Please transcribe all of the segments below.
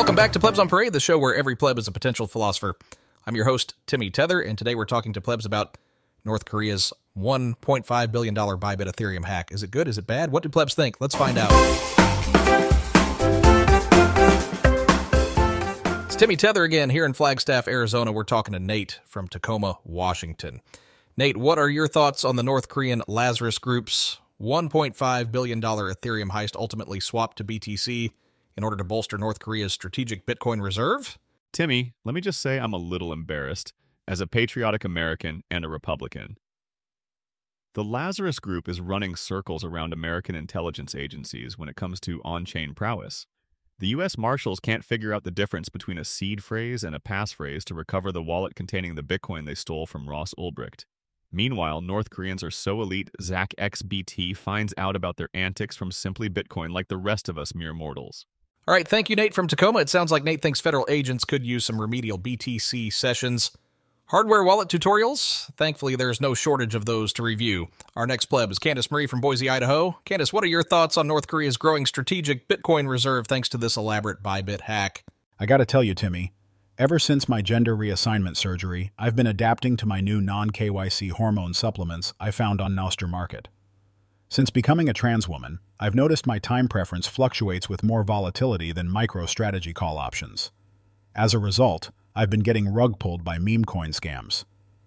Welcome back to Plebs on Parade, the show where every pleb is a potential philosopher. I'm your host, Timmy Tether, and today we're talking to plebs about North Korea's $1.5 billion Bybit Ethereum hack. Is it good? Is it bad? What do plebs think? Let's find out. It's Timmy Tether again here in Flagstaff, Arizona. We're talking to Nate from Tacoma, Washington. Nate, what are your thoughts on the North Korean Lazarus Group's $1.5 billion Ethereum heist ultimately swapped to BTC in order to bolster North Korea's strategic Bitcoin reserve? Timmy, let me just say I'm a little embarrassed as a patriotic American and a Republican. The Lazarus Group is running circles around American intelligence agencies when it comes to on-chain prowess. The U.S. Marshals can't figure out the difference between a seed phrase and a passphrase to recover the wallet containing the Bitcoin they stole from Ross Ulbricht. Meanwhile, North Koreans are so elite, ZachXBT finds out about their antics from Simply Bitcoin like the rest of us mere mortals. All right, thank you, Nate from Tacoma. It sounds like Nate thinks federal agents could use some remedial BTC sessions. Hardware wallet tutorials? Thankfully, there's no shortage of those to review. Our next pleb is Candace Marie from Boise, Idaho. Candace, what are your thoughts on North Korea's growing strategic Bitcoin reserve thanks to this elaborate Bybit hack? I gotta tell you, Timmy, ever since my gender reassignment surgery, I've been adapting to my new non-KYC hormone supplements I found on Nostr Market. Since becoming a trans woman, I've noticed my time preference fluctuates with more volatility than MicroStrategy call options. As a result, I've been getting rug pulled by meme coin scams.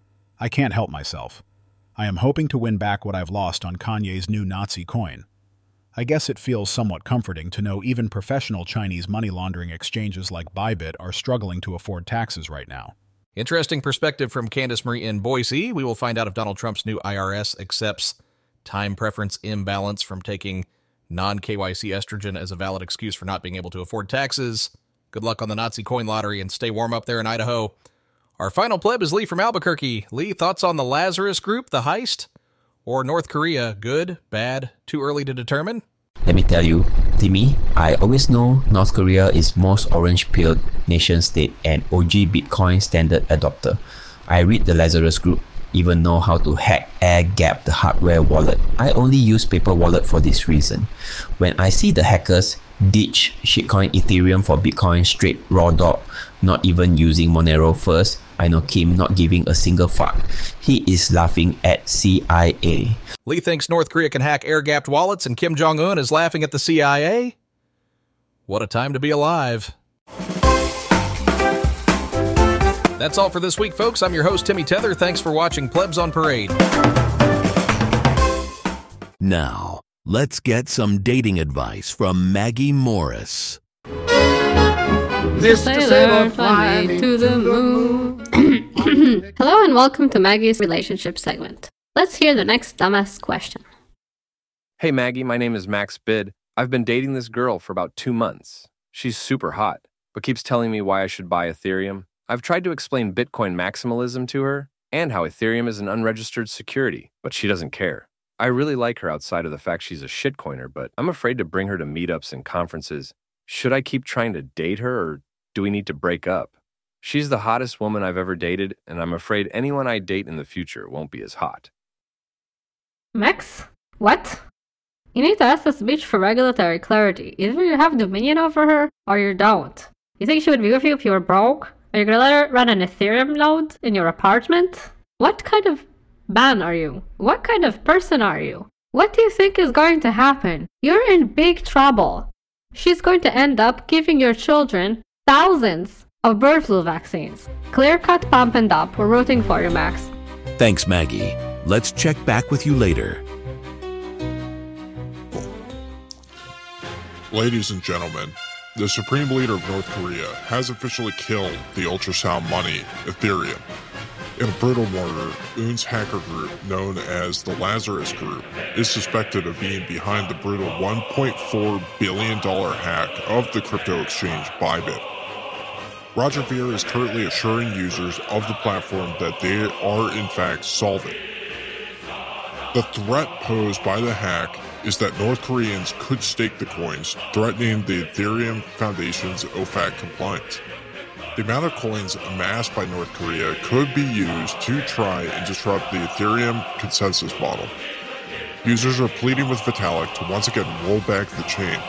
I can't help myself. I am hoping to win back what I've lost on Kanye's new Nazi coin. I guess it feels somewhat comforting to know even professional Chinese money laundering exchanges like Bybit are struggling to afford taxes right now. Interesting perspective from Candace Marie in Boise. We will find out if Donald Trump's new IRS accepts time preference imbalance from taking non-KYC estrogen as a valid excuse for not being able to afford taxes. Good luck on the Nazi coin lottery and stay warm up there in Idaho. Our final pleb is Lee from Albuquerque. Lee, thoughts on the Lazarus Group, the heist? Or North Korea, good, bad, too early to determine? Let me tell you, Timmy, I always know North Korea is most orange-pilled nation state and OG Bitcoin standard adopter. I read the Lazarus Group, even know how to hack air-gap the hardware wallet. I only use paper wallet for this reason. When I see the hackers ditch shitcoin Ethereum for Bitcoin straight raw dog, not even using Monero first, I know Kim not giving a single fuck. He is laughing at CIA. Lee thinks North Korea can hack air-gapped wallets and Kim Jong-un is laughing at the CIA? What a time to be alive. That's all for this week, folks. I'm your host, Timmy Tether. Thanks for watching Plebs on Parade. Now, let's get some dating advice from Maggie Morris. Mr. Sailor, fly me to the moon. Hello and welcome to Maggie's relationship segment. Let's hear the next dumbass question. Hey Maggie, my name is Max Bid. I've been dating this girl for about 2 months. She's super hot, but keeps telling me why I should buy Ethereum. I've tried to explain Bitcoin maximalism to her and how Ethereum is an unregistered security, but she doesn't care. I really like her outside of the fact she's a shitcoiner, but I'm afraid to bring her to meetups and conferences. Should I keep trying to date her, or do we need to break up? She's the hottest woman I've ever dated, and I'm afraid anyone I date in the future won't be as hot. Max? What? You need to ask this bitch for regulatory clarity. Either you have dominion over her, or you don't. You think she would be with you if you were broke? Are you gonna let her run an Ethereum node in your apartment? What kind of man are you? What kind of person are you? What do you think is going to happen? You're in big trouble. She's going to end up giving your children thousands of bird flu vaccines. Clear cut, pump and dump. We're rooting for you, Max. Thanks, Maggie. Let's check back with you later. Ladies and gentlemen, the Supreme Leader of North Korea has officially killed the ultrasound money, Ethereum. In a brutal murder, Yoon's hacker group, known as the Lazarus Group, is suspected of being behind the brutal $1.4 billion hack of the crypto exchange Bybit. Roger Ver is currently assuring users of the platform that they are in fact solvent. The threat posed by the hack is that North Koreans could stake the coins, threatening the Ethereum Foundation's OFAC compliance. The amount of coins amassed by North Korea could be used to try and disrupt the Ethereum consensus model. Users are pleading with Vitalik to once again roll back the chain.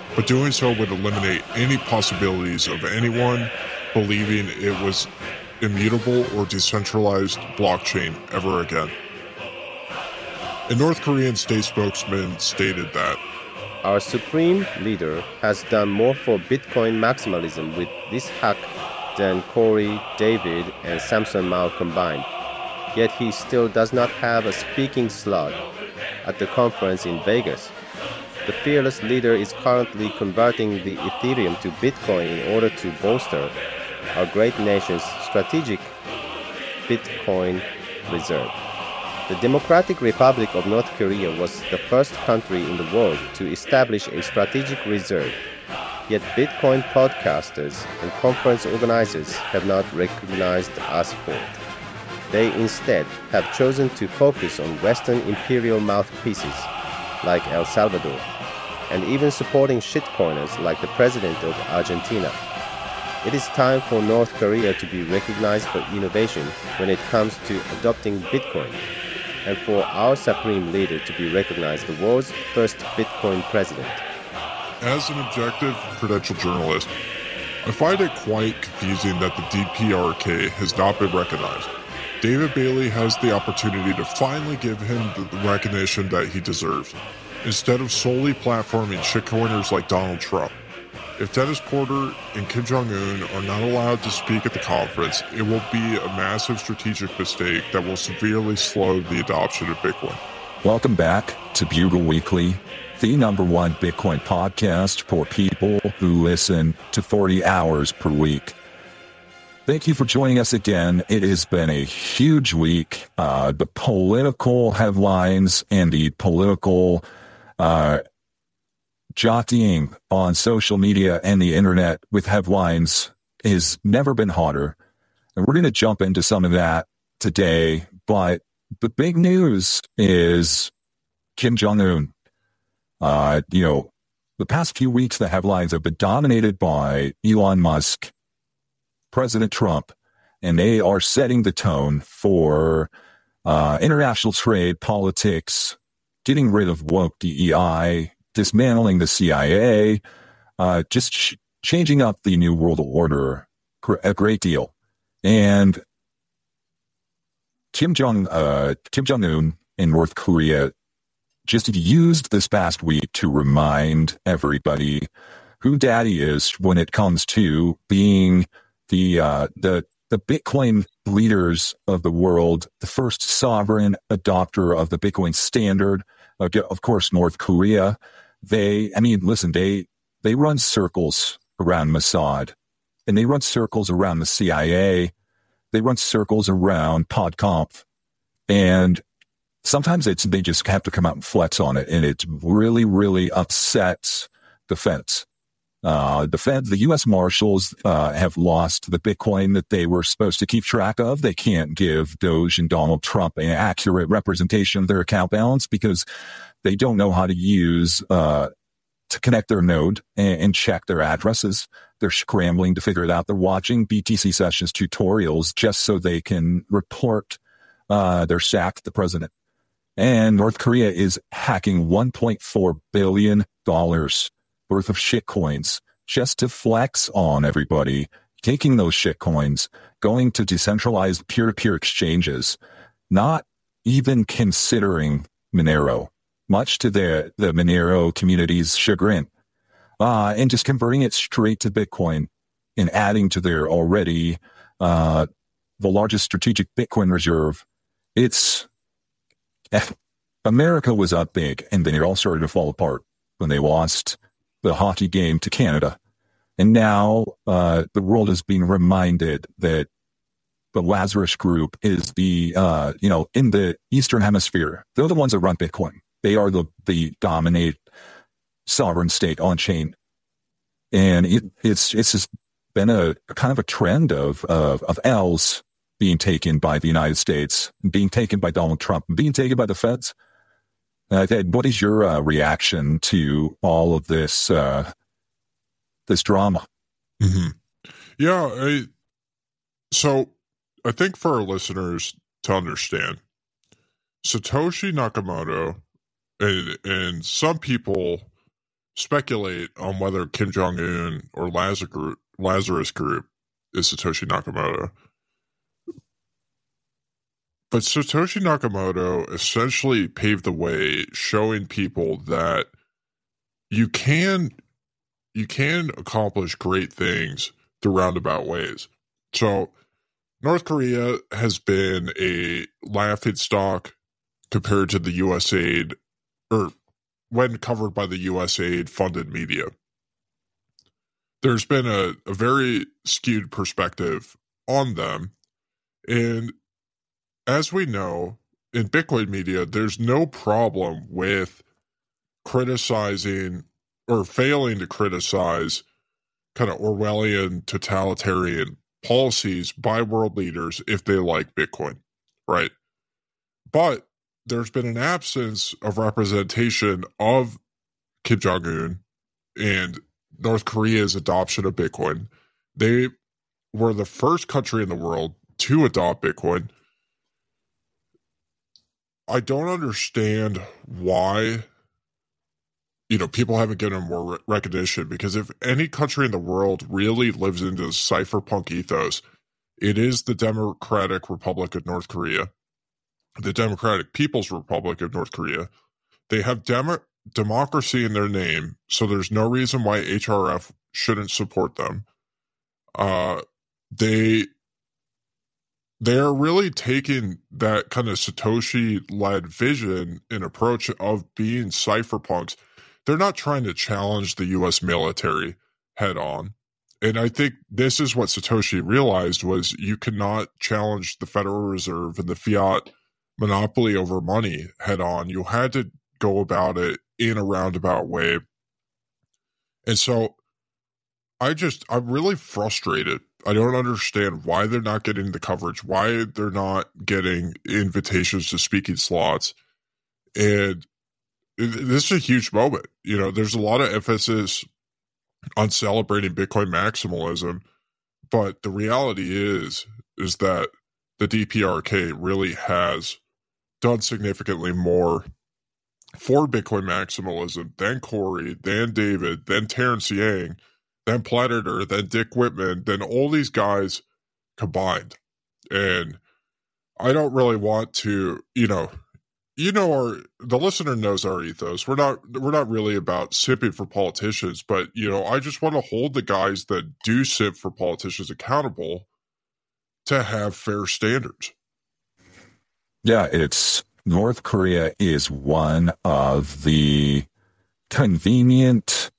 but doing so would eliminate any possibilities of anyone believing it was immutable or decentralized blockchain ever again. A North Korean state spokesman stated that our supreme leader has done more for Bitcoin maximalism with this hack than Corey, David, and Samson Mao combined. Yet he still does not have a speaking slot at the conference in Vegas. The fearless leader is currently converting the Ethereum to Bitcoin in order to bolster our great nation's strategic Bitcoin reserve. The Democratic Republic of North Korea was the first country in the world to establish a strategic reserve. Yet Bitcoin podcasters and conference organizers have not recognized us for it. They instead have chosen to focus on Western imperial mouthpieces like El Salvador, and even supporting shitcoiners like the president of Argentina. It is time for North Korea to be recognized for innovation when it comes to adopting Bitcoin, and for our supreme leader to be recognized the world's first Bitcoin president. As an objective, credentialed journalist, I find it quite confusing that the DPRK has not been recognized. David Bailey has the opportunity to finally give him the recognition that he deserves, instead of solely platforming shitcoiners like Donald Trump. If Dennis Porter and Kim Jong-un are not allowed to speak at the conference, it will be a massive strategic mistake that will severely slow the adoption of Bitcoin. Welcome back to Bugle Weekly, the #1 Bitcoin podcast for people who listen to 40 hours per week. Thank you for joining us again. It has been a huge week. The political headlines and the political jockeying on social media and the internet with headlines has never been hotter. And we're going to jump into some of that today. But the big news is Kim Jong-un. The past few weeks, the headlines have been dominated by Elon Musk, President Trump, and they are setting the tone for international trade, politics, getting rid of woke DEI, dismantling the CIA, just changing up the New World Order a great deal. And Kim Jong-un in North Korea just used this past week to remind everybody who daddy is when it comes to being the Bitcoin leaders of the world, the first sovereign adopter of the Bitcoin standard. Of course, North Korea, they run circles around Mossad, and they run circles around the CIA. They run circles around PodConf, and sometimes they just have to come out and flex on it, and it really, really upsets the feds. The U.S. Marshals have lost the Bitcoin that they were supposed to keep track of. They can't give Doge and Donald Trump an accurate representation of their account balance because they don't know how to use to connect their node and check their addresses. They're scrambling to figure it out. They're watching BTC Sessions tutorials just so they can report they're sacked the president. And North Korea is hacking $1.4 billion worth of shitcoins just to flex on everybody, taking those shitcoins, going to decentralized peer-to-peer exchanges, not even considering Monero, much to the Monero community's chagrin, and just converting it straight to Bitcoin and adding to their already the largest strategic Bitcoin reserve. America was up big, and then it all started to fall apart when they lost the hockey game to Canada. And now the world is being reminded that the Lazarus Group is in the Eastern Hemisphere. They're the ones that run Bitcoin. They are the dominant sovereign state on chain. And it's just been a kind of a trend of L's being taken by the United States, being taken by Donald Trump, being taken by the feds. What is your reaction to all of this this drama? Mm-hmm. Yeah, so I think for our listeners to understand, Satoshi Nakamoto and some people speculate on whether Kim Jong-un or Lazarus Group is Satoshi Nakamoto. But Satoshi Nakamoto essentially paved the way, showing people that you can accomplish great things through roundabout ways. So North Korea has been a laughingstock compared to the USAID, or when covered by the USAID funded media. There's been a very skewed perspective on them. And as we know, in Bitcoin media, there's no problem with criticizing or failing to criticize kind of Orwellian totalitarian policies by world leaders if they like Bitcoin, right? But there's been an absence of representation of Kim Jong-un and North Korea's adoption of Bitcoin. They were the first country in the world to adopt Bitcoin. I don't understand why, people haven't given them more recognition, because if any country in the world really lives into the cypherpunk ethos, it is the Democratic Republic of North Korea, the Democratic People's Republic of North Korea. They have democracy in their name, so there's no reason why HRF shouldn't support them. They are really taking that kind of Satoshi-led vision and approach of being cypherpunks. They're not trying to challenge the U.S. military head on. And I think this is what Satoshi realized, was you cannot challenge the Federal Reserve and the fiat monopoly over money head on. You had to go about it in a roundabout way. And so I'm really frustrated. I don't understand why they're not getting the coverage, why they're not getting invitations to speaking slots. And this is a huge moment. There's a lot of emphasis on celebrating Bitcoin maximalism, but the reality is that the DPRK really has done significantly more for Bitcoin maximalism than Corey, than David, than Terrence Yang, than Predator, than Dick Whitman, than all these guys combined. And I don't really want to, the listener knows our ethos. We're not really about sipping for politicians, but I just want to hold the guys that do sip for politicians accountable to have fair standards. Yeah, North Korea is one of the convenient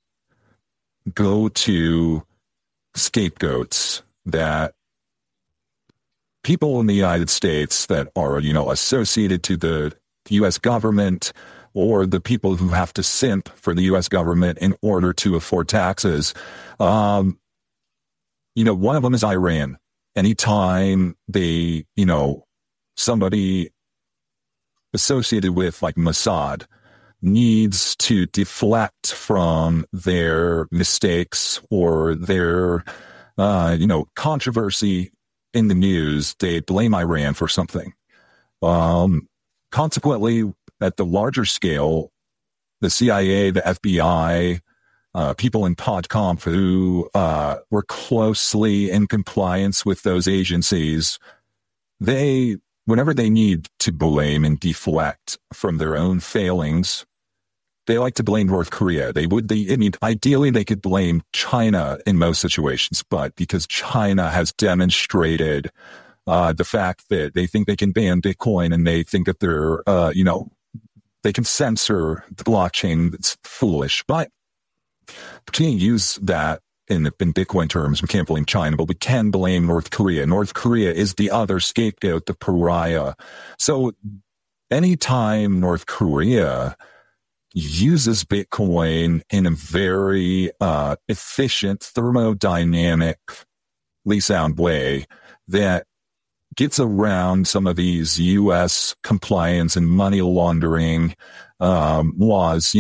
go-to scapegoats that people in the United States that are, associated to the U.S. government, or the people who have to simp for the U.S. government in order to afford taxes. One of them is Iran. Anytime they, somebody associated with like Mossad needs to deflect from their mistakes or their, controversy in the news, they blame Iran for something. Consequently, at the larger scale, the CIA, the FBI, people in PodConf who were closely in compliance with those agencies, whenever they need to blame and deflect from their own failings, they like to blame North Korea. Ideally, they could blame China in most situations, but because China has demonstrated the fact that they think they can ban Bitcoin and they think that they're, they can censor the blockchain, it's foolish. But we can't use that in Bitcoin terms. We can't blame China, but we can blame North Korea. North Korea is the other scapegoat, the pariah. So anytime North Korea uses Bitcoin in a very efficient, thermodynamically sound way that gets around some of these U.S. compliance and money laundering laws,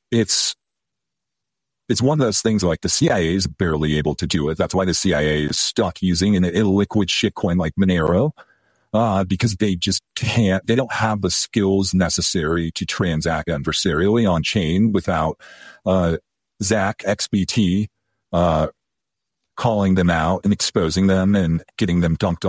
it's one of those things like the CIA is barely able to do it. That's why the CIA is stuck using an illiquid shitcoin like Monero, because they just can't, they don't have the skills necessary to transact adversarially on chain without Zach XBT, calling them out and exposing them and getting them dunked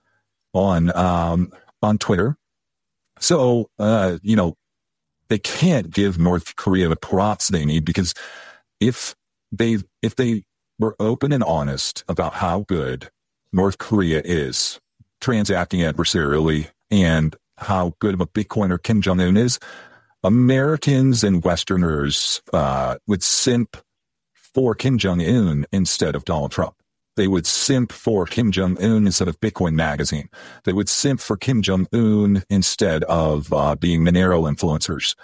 on Twitter. So, they can't give North Korea the props they need, because if they were open and honest about how good North Korea is transacting adversarially and how good of a Bitcoiner Kim Jong-un is, Americans and Westerners would simp for Kim Jong-un instead of Donald Trump. They would simp for Kim Jong-un instead of Bitcoin Magazine. They would simp for Kim Jong-un instead of being Monero influencers.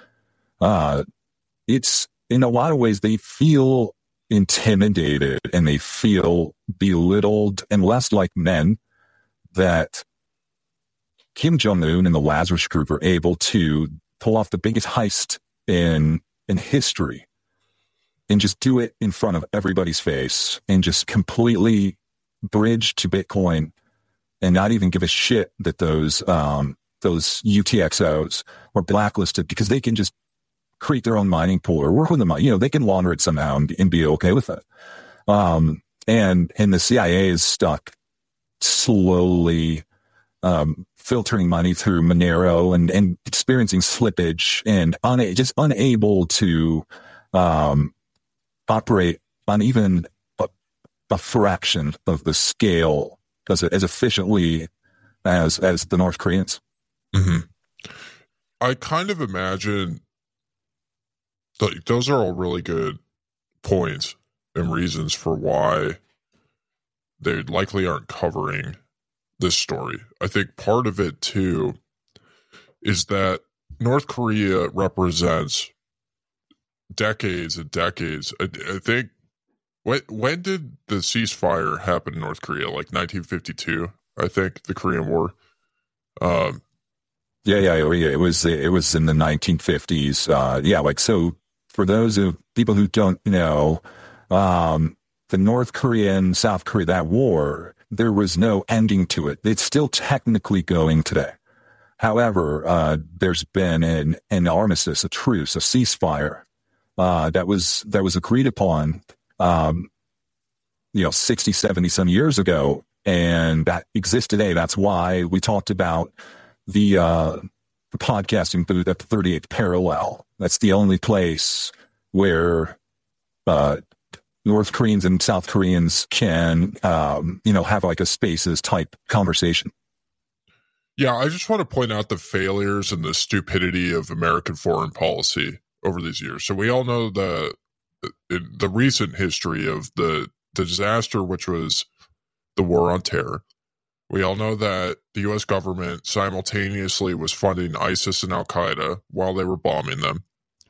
It's, in a lot of ways, they feel intimidated and they feel belittled and less like men that Kim Jong-un and the Lazarus Group are able to pull off the biggest heist in history and just do it in front of everybody's face and just completely bridge to Bitcoin and not even give a shit that those UTXOs were blacklisted, because they can just create their own mining pool or work with them. They can launder it somehow and be okay with it. And the CIA is stuck slowly filtering money through Monero and experiencing slippage and just unable to operate on even a fraction of the scale as efficiently as the North Koreans. Mm-hmm. I kind of imagine those are all really good points and reasons for why they likely aren't covering this story. I think part of it too is that North Korea represents decades and decades. I think when did the ceasefire happen in North Korea? Like 1952, I think, the Korean War. Yeah. It was in the 1950s. So for those of people who don't know, the North Korea and South Korea, that war, there was no ending to it. It's still technically going today. However, there's been an armistice, a truce, a ceasefire that was agreed upon, 60, 70 some years ago, and that exists today. That's why we talked about the podcasting booth at the 38th parallel. That's the only place where North Koreans and South Koreans can, have like a spaces type conversation. Yeah, I just want to point out the failures and the stupidity of American foreign policy over these years. So we all know the recent history of the disaster, which was the war on terror. We all know that the U.S. government simultaneously was funding ISIS and Al-Qaeda while they were bombing them.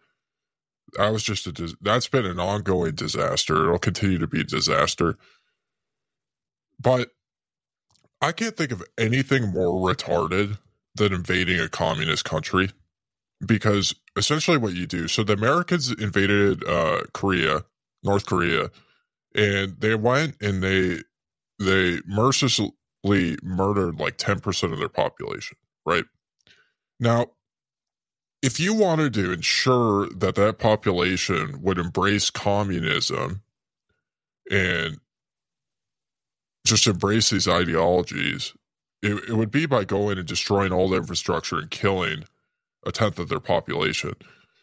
That's been an ongoing disaster. It'll continue to be a disaster. But I can't think of anything more retarded than invading a communist country, because essentially what you do, so the Americans invaded North Korea, and they went and they mercilessly murdered like 10% of their population, right? Now, if you wanted to ensure that population would embrace communism and just embrace these ideologies, it would be by going and destroying all the infrastructure and killing a tenth of their population.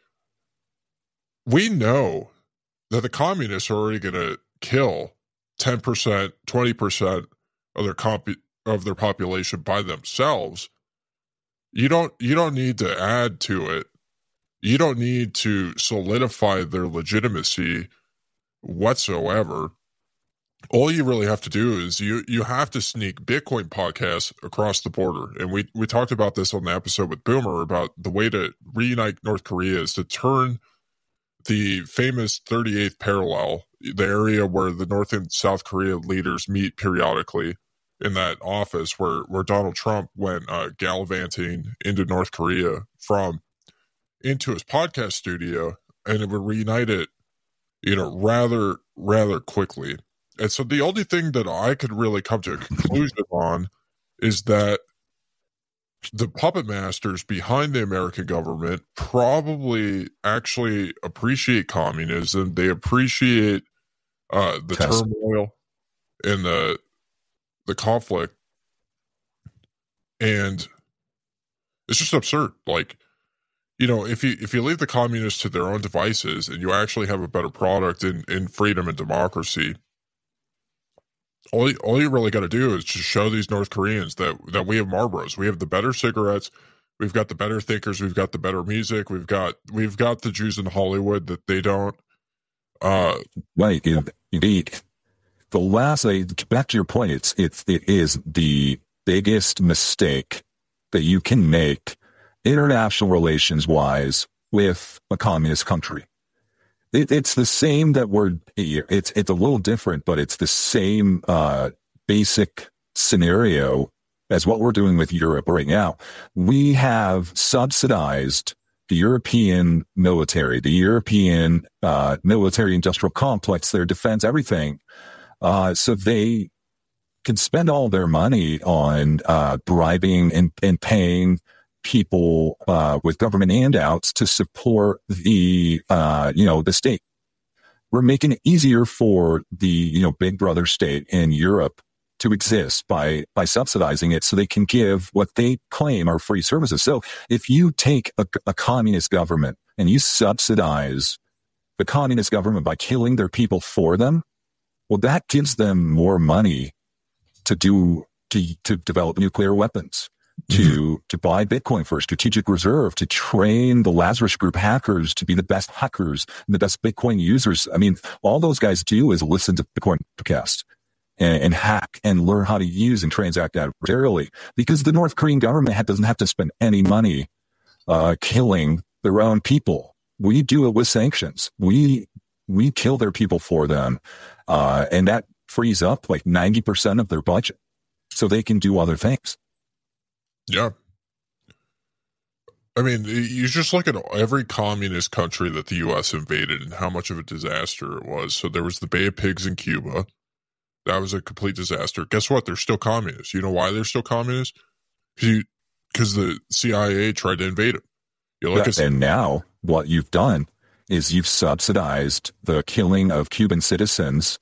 We know that the communists are already going to kill 10%, 20% of their population by themselves. You don't need to add to it. You don't need to solidify their legitimacy whatsoever. All you really have to do is you have to sneak Bitcoin podcasts across the border. And we talked about this on the episode with Boomer about the way to reunite North Korea is to turn the famous 38th parallel, the area where the North and South Korea leaders meet periodically, in that office where Donald Trump went gallivanting into North Korea into his podcast studio, and it would reunite it, rather quickly. And so the only thing that I could really come to a conclusion on is that the puppet masters behind the American government probably actually appreciate communism. They appreciate the turmoil and the conflict, and it's just absurd. Like, if you leave the communists to their own devices and you actually have a better product in freedom and democracy, all you really got to do is just show these North Koreans that we have Marlboros. We have the better cigarettes. We've got the better thinkers. We've got the better music. We've got the Jews in Hollywood that they don't. Right. Indeed. The last, back to your point, it is the biggest mistake that you can make international relations wise with a communist country. It's the same that it's a little different, but it's the same basic scenario as what we're doing with Europe right now. We have subsidized the European military, the European military industrial complex, their defense, everything, so they can spend all their money on bribing and paying people with government handouts to support the state. We're making it easier for the big brother state in Europe to exist by subsidizing it so they can give what they claim are free services. So if you take a communist government and you subsidize the communist government by killing their people for them, well, that gives them more money to develop nuclear weapons, to buy Bitcoin for a strategic reserve, to train the Lazarus Group hackers to be the best hackers and the best Bitcoin users. I mean, all those guys do is listen to Bitcoin podcast and hack and learn how to use and transact adversarially, because the North Korean government doesn't have to spend any money killing their own people. We do it with sanctions. We kill their people for them, and that frees up like 90% of their budget so they can do other things. Yeah. I mean, you just look at every communist country that the U.S. invaded and how much of a disaster it was. So there was the Bay of Pigs in Cuba. That was a complete disaster. Guess what? They're still communists. You know why they're still communists? Because the CIA tried to invade them. And now what you've done is you've subsidized the killing of Cuban citizens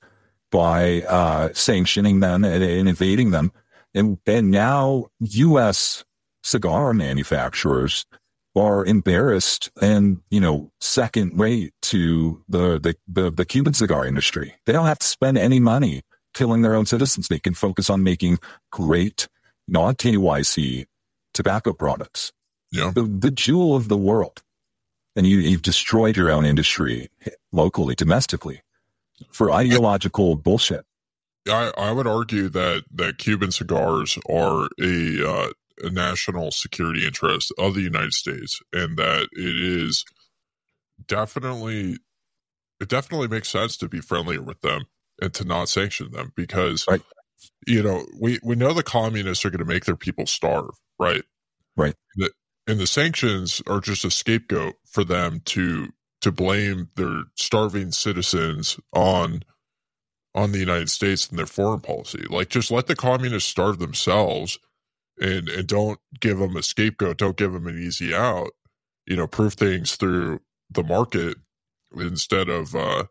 by sanctioning them and invading them. And now U.S. cigar manufacturers are embarrassed and, second rate to the Cuban cigar industry. They don't have to spend any money killing their own citizens. They can focus on making great non-KYC tobacco products. Yeah. The jewel of the world. And you've destroyed your own industry locally, domestically, for ideological bullshit. I would argue that Cuban cigars are a national security interest of the United States, and that it definitely makes sense to be friendlier with them and to not sanction them, because right. We know the communists are going to make their people starve, right? Right. And the sanctions are just a scapegoat for them to blame their starving citizens on the United States and their foreign policy. Like, just let the communists starve themselves and don't give them a scapegoat. Don't give them an easy out. Prove things through the market instead of,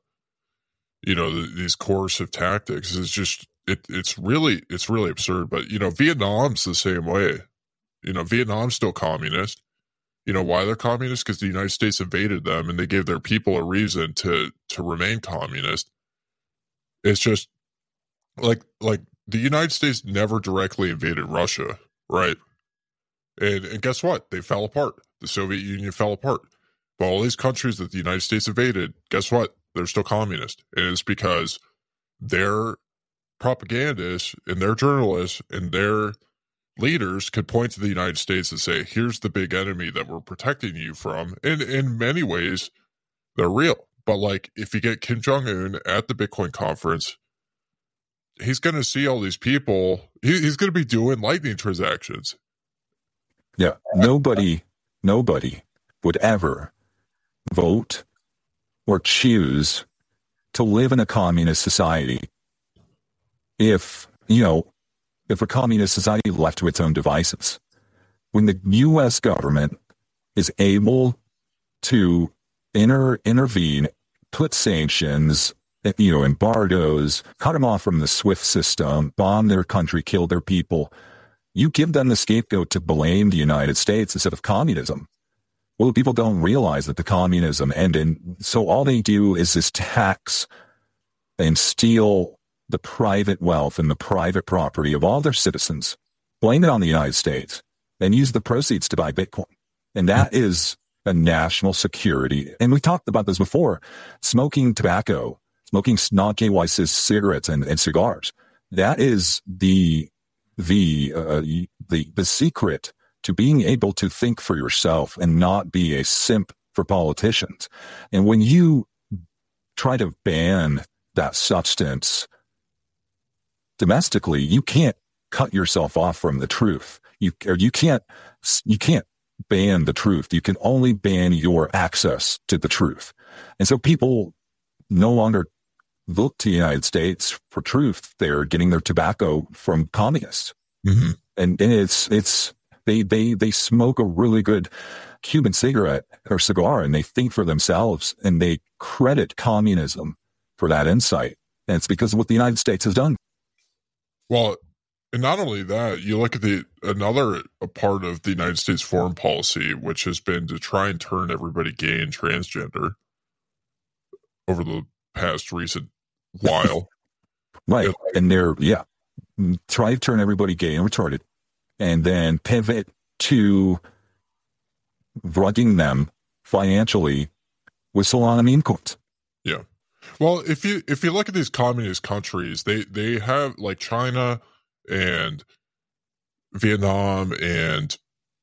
these coercive tactics. It's just, it's really absurd. But, Vietnam's the same way. Vietnam's still communist. Why they're communist? Because the United States invaded them and they gave their people a reason to remain communist. It's just like the United States never directly invaded Russia, right? And guess what? They fell apart. The Soviet Union fell apart. But all these countries that the United States invaded, guess what? They're still communist. And it's because their propagandists and their journalists and their leaders could point to the United States and say, here's the big enemy that we're protecting you from. And in many ways, they're real. But like, if you get Kim Jong-un at the Bitcoin conference, he's going to see all these people. He's going to be doing lightning transactions. Yeah. Nobody would ever vote or choose to live in a communist society if a communist society left to its own devices. when the U.S. government is able to intervene, put sanctions, embargoes, cut them off from the SWIFT system, bomb their country, kill their people, you give them the scapegoat to blame the United States instead of communism. Well, people don't realize that the communism ended, so all they do is this tax and steal the private wealth and the private property of all their citizens, blame it on the United States, and use the proceeds to buy Bitcoin. And that is a national security. And we talked about this before. Smoking tobacco, smoking non-KYC cigarettes and cigars. That is the secret to being able to think for yourself and not be a simp for politicians. And when you try to ban that substance domestically, you can't cut yourself off from the truth. You can't ban the truth. You can only ban your access to the truth. And so people no longer look to the United States for truth. They're getting their tobacco from communists. Mm-hmm. And they smoke a really good Cuban cigarette or cigar, and they think for themselves, and they credit communism for that insight. And it's because of what the United States has done. Well, and not only that, you look at another part of the United States foreign policy, which has been to try and turn everybody gay and transgender over the past recent while. Right. And try to turn everybody gay and retarded, and then pivot to drugging them financially with Solana meme coins. Yeah. Well, if you look at these communist countries, they have, like China and Vietnam and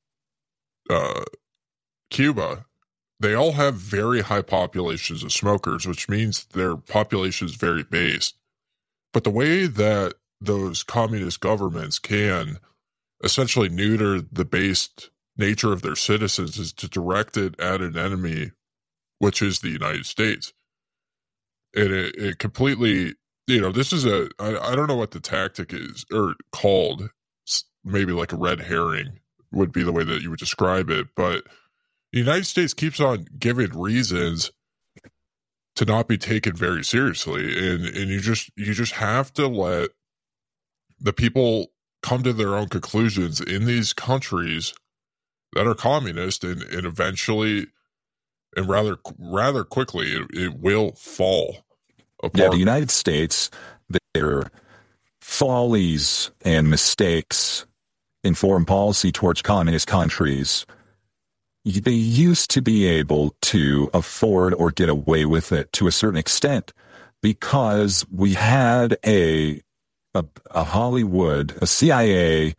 Cuba, they all have very high populations of smokers, which means their population is very based. But the way that those communist governments can essentially neuter the based nature of their citizens is to direct it at an enemy, which is the United States. And it completely, this is I don't know what the tactic is or called, maybe like a red herring would be the way that you would describe it. But the United States keeps on giving reasons to not be taken very seriously. And you just have to let the people come to their own conclusions in these countries that are communist, and eventually, and rather quickly, it will fall apart. Yeah, the United States, their follies and mistakes in foreign policy towards communist countries, they used to be able to afford or get away with it to a certain extent because we had a Hollywood, a CIA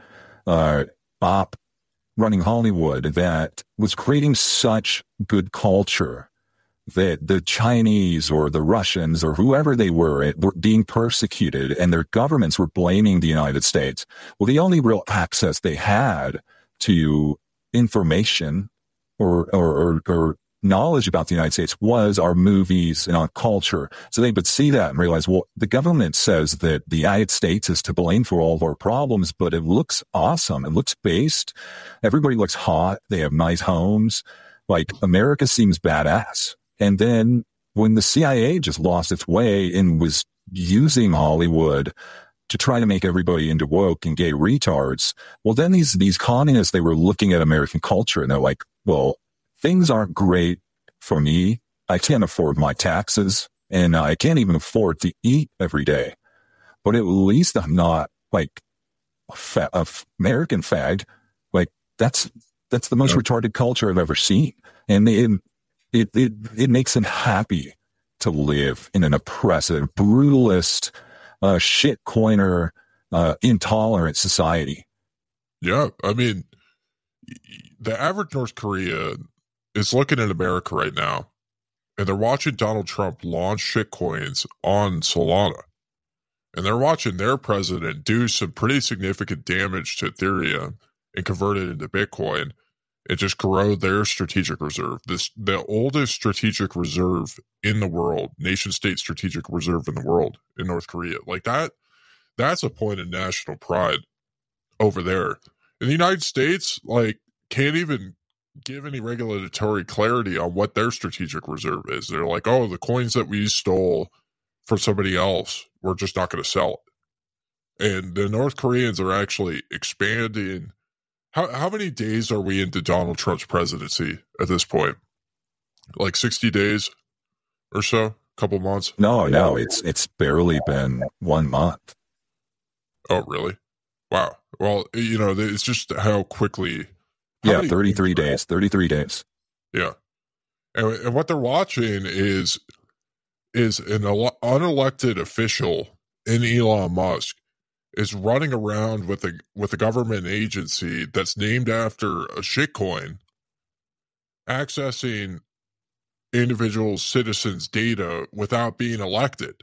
op running Hollywood that was creating such good culture that the Chinese or the Russians or whoever they were being persecuted, and their governments were blaming the United States. Well, the only real access they had to information or knowledge about the United States was our movies and our culture. So they would see that and realize, well, the government says that the United States is to blame for all of our problems, but it looks awesome. It looks based. Everybody looks hot. They have nice homes. Like, America seems badass. And then when the CIA just lost its way and was using Hollywood to try to make everybody into woke and gay retards, well, then these communists, they were looking at American culture and they're like, well, things aren't great for me. I can't afford my taxes, and I can't even afford to eat every day. But at least I'm not like a American fag. Like, that's the most retarded culture I've ever seen, and it makes them happy to live in an oppressive, brutalist, shitcoiner, intolerant society. Yeah, I mean, the average North Korean is looking at America right now, and they're watching Donald Trump launch shitcoins on Solana. And they're watching their president do some pretty significant damage to Ethereum and convert it into Bitcoin and just grow their strategic reserve. The oldest strategic reserve in the world, nation state strategic reserve in the world, in North Korea. Like, that's a point of national pride over there. In the United States, like, can't even give any regulatory clarity on what their strategic reserve is. They're like, oh, the coins that we stole from somebody else, we're just not going to sell it. And the North Koreans are actually expanding. How many days are we into Donald Trump's presidency at this point? Like 60 days or so? A couple months? No, it's barely been 1 month. Oh, really? Wow. Well, it's just how quickly. Yeah, 33 days. 33 days. Yeah. And what they're watching is an unelected official in Elon Musk is running around with a government agency that's named after a shitcoin, accessing individual citizens' data without being elected.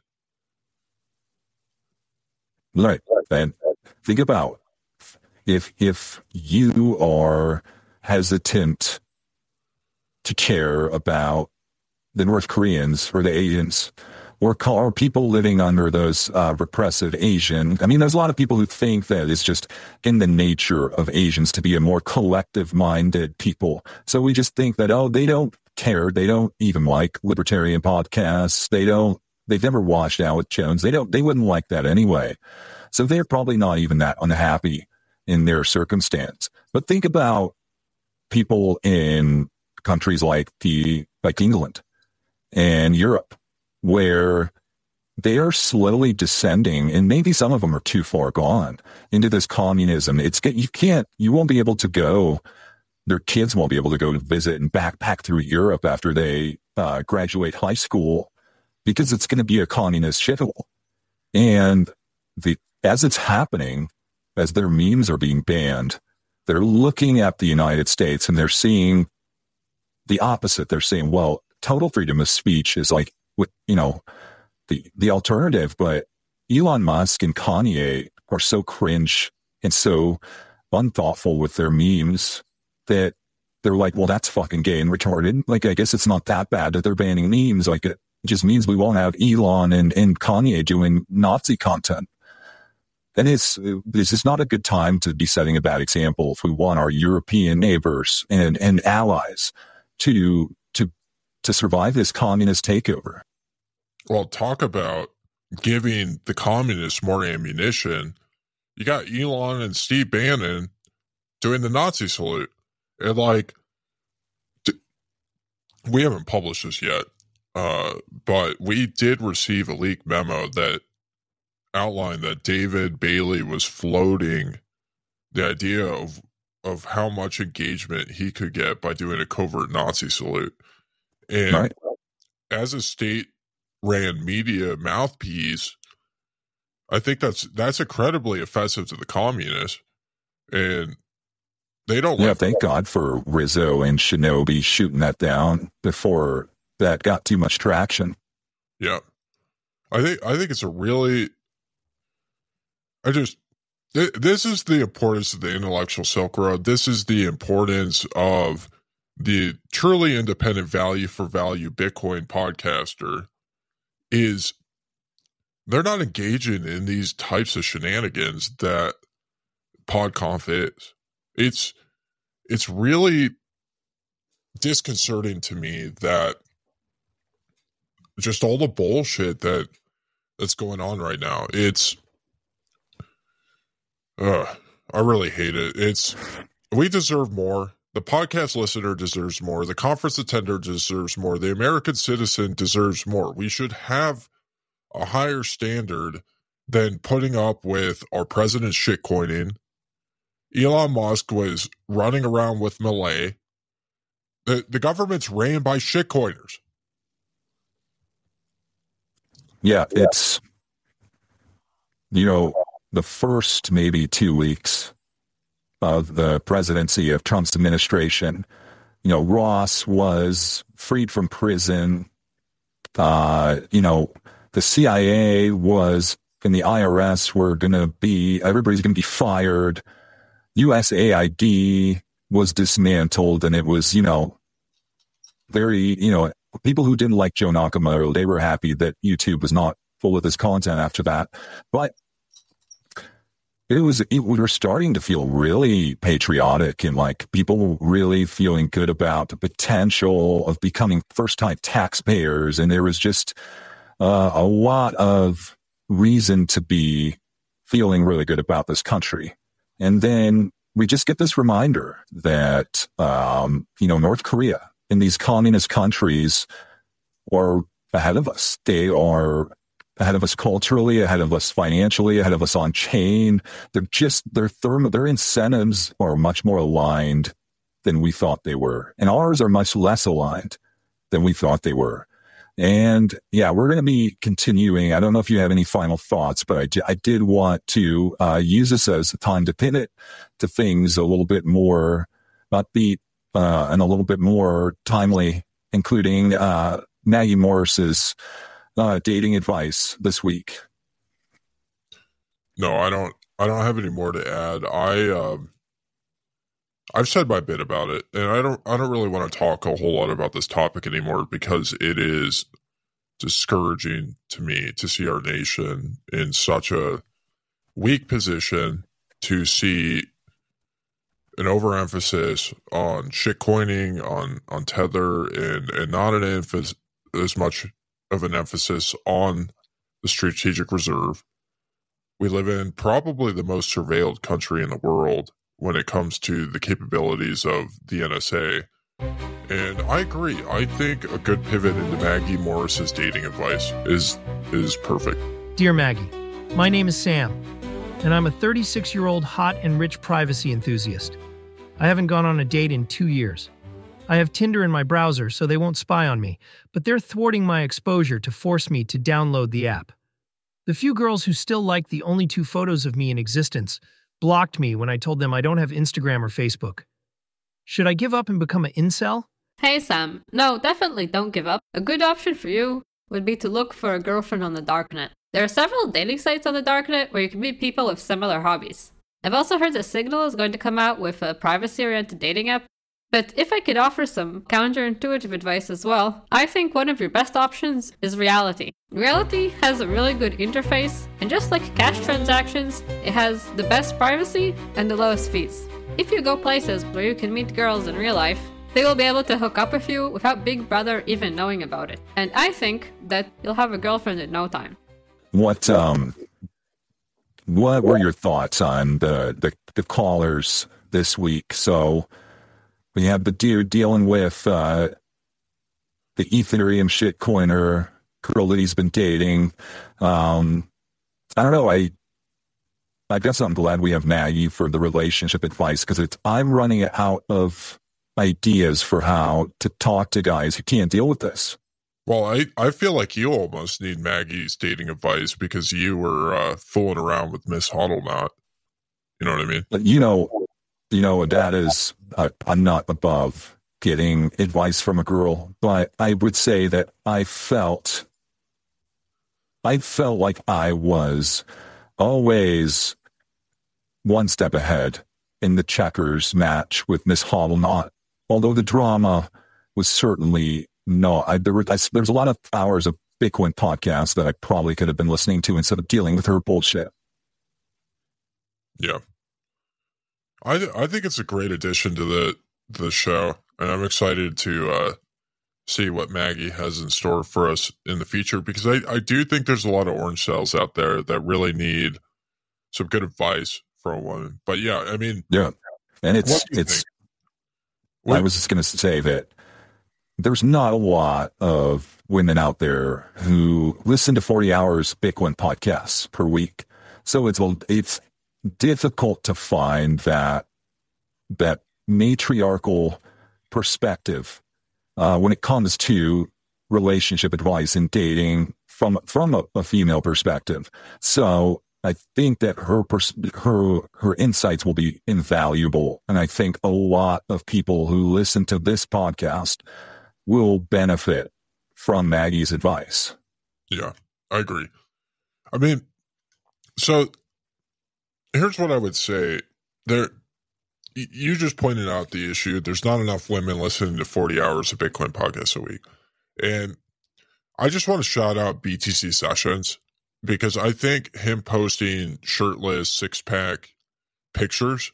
Right. And think about if you are hesitant to care about the North Koreans or the Asians or people living under those repressive Asian. I mean, there's a lot of people who think that it's just in the nature of Asians to be a more collective-minded people. So we just think that, oh, they don't care. They don't even like libertarian podcasts. They've never watched Alex Jones. They wouldn't like that anyway. So they're probably not even that unhappy in their circumstance. But think about people in countries like England and Europe, where they are slowly descending, and maybe some of them are too far gone into this communism. You won't be able to go. Their kids won't be able to go visit and backpack through Europe after they graduate high school, because it's going to be a communist shithole. And as it's happening, as their memes are being banned, they're looking at the United States and they're seeing the opposite. They're saying, well, total freedom of speech is like, the alternative, but Elon Musk and Kanye are so cringe and so unthoughtful with their memes that they're like, well, that's fucking gay and retarded. Like, I guess it's not that bad that they're banning memes. Like, it just means we won't have Elon and Kanye doing Nazi content. And this is not a good time to be setting a bad example if we want our European neighbors and allies to survive this communist takeover. Well, talk about giving the communists more ammunition. You got Elon and Steve Bannon doing the Nazi salute. And we haven't published this yet, but we did receive a leaked memo that outlined that David Bailey was floating the idea of how much engagement he could get by doing a covert Nazi salute. And right. As a state-ran media mouthpiece, I think that's incredibly offensive to the communists. And they don't. Yeah, thank God for Rizzo and Shinobi shooting that down before that got too much traction. Yeah, I think it's a really. This is the importance of the intellectual Silk Road. This is the importance of the truly independent value for value Bitcoin podcaster. Is they're not engaging in these types of shenanigans that PodConf is. It's really disconcerting to me that just all the bullshit that's going on right now. I really hate it. We deserve more. The podcast listener deserves more. The conference attender deserves more. The American citizen deserves more. We should have a higher standard than putting up with our president's shitcoining. Elon Musk was running around with Malay. The government's ran by shitcoiners. Yeah, it's, the first maybe 2 weeks of the presidency of Trump's administration, Ross was freed from prison. The CIA was, and the IRS were everybody's going to be fired. USAID was dismantled, and it was, very, people who didn't like Joe Nakamoto, they were happy that YouTube was not full of this content after that. But we were starting to feel really patriotic and like people really feeling good about the potential of becoming first-time taxpayers. And there was just a lot of reason to be feeling really good about this country. And then we just get this reminder that, North Korea and these communist countries are ahead of us. They are ahead of us culturally, ahead of us financially, ahead of us on chain. Their incentives are much more aligned than we thought they were. And ours are much less aligned than we thought they were. And yeah, we're going to be continuing. I don't know if you have any final thoughts, but I did want to use this as a time to pivot to things a little bit more upbeat and a little bit more timely, including Maggie Morris's dating advice this week. No, I don't have any more to add. I've said my bit about it, and I don't really want to talk a whole lot about this topic anymore because it is discouraging to me to see our nation in such a weak position, to see an overemphasis on shitcoining, on Tether, and not as much of an emphasis on the strategic reserve. We live in probably the most surveilled country in the world when it comes to the capabilities of the NSA. And I agree. I think a good pivot into Maggie Morris's dating advice is perfect. Dear Maggie, my name is Sam, and I'm a 36-year-old hot and rich privacy enthusiast. I haven't gone on a date in 2 years. I have Tinder in my browser so they won't spy on me, but they're thwarting my exposure to force me to download the app. The few girls who still like the only 2 photos of me in existence blocked me when I told them I don't have Instagram or Facebook. Should I give up and become an incel? Hey Sam, no, definitely don't give up. A good option for you would be to look for a girlfriend on the darknet. There are several dating sites on the darknet where you can meet people with similar hobbies. I've also heard that Signal is going to come out with a privacy-oriented dating app. But if I could offer some counterintuitive advice as well, I think one of your best options is Reality. Reality has a really good interface, and just like cash transactions, it has the best privacy and the lowest fees. If you go places where you can meet girls in real life, they will be able to hook up with you without Big Brother even knowing about it. And I think that you'll have a girlfriend in no time. What were your thoughts on the callers this week? So we have the dude dealing with the Ethereum shitcoiner girl that he's been dating. I don't know. I guess I'm glad we have Maggie for the relationship advice, because I'm running out of ideas for how to talk to guys who can't deal with this. Well, I feel like you almost need Maggie's dating advice because you were fooling around with Miss Hodlnut. You know what I mean? But you know, that is, I'm not above getting advice from a girl, but I would say that I felt like I was always one step ahead in the checkers match with Miss Hodlnut. Although the drama was certainly not, there's a lot of hours of Bitcoin podcasts that I probably could have been listening to instead of dealing with her bullshit. Yeah. I think it's a great addition to the show, and I'm excited to see what Maggie has in store for us in the future, because I do think there's a lot of orange cells out there that really need some good advice from a woman. But yeah, I mean, yeah, and it's I was just going to say that there's not a lot of women out there who listen to 40 hours Bitcoin podcasts per week, so it's difficult to find that matriarchal perspective when it comes to relationship advice and dating from a female perspective. So I think that her insights will be invaluable, and I think a lot of people who listen to this podcast will benefit from Maggie's advice. Yeah, I agree. I mean, so here's what I would say. You just pointed out the issue. There's not enough women listening to 40 hours of Bitcoin podcasts a week. And I just want to shout out BTC Sessions. because I think him posting shirtless 6-pack pictures,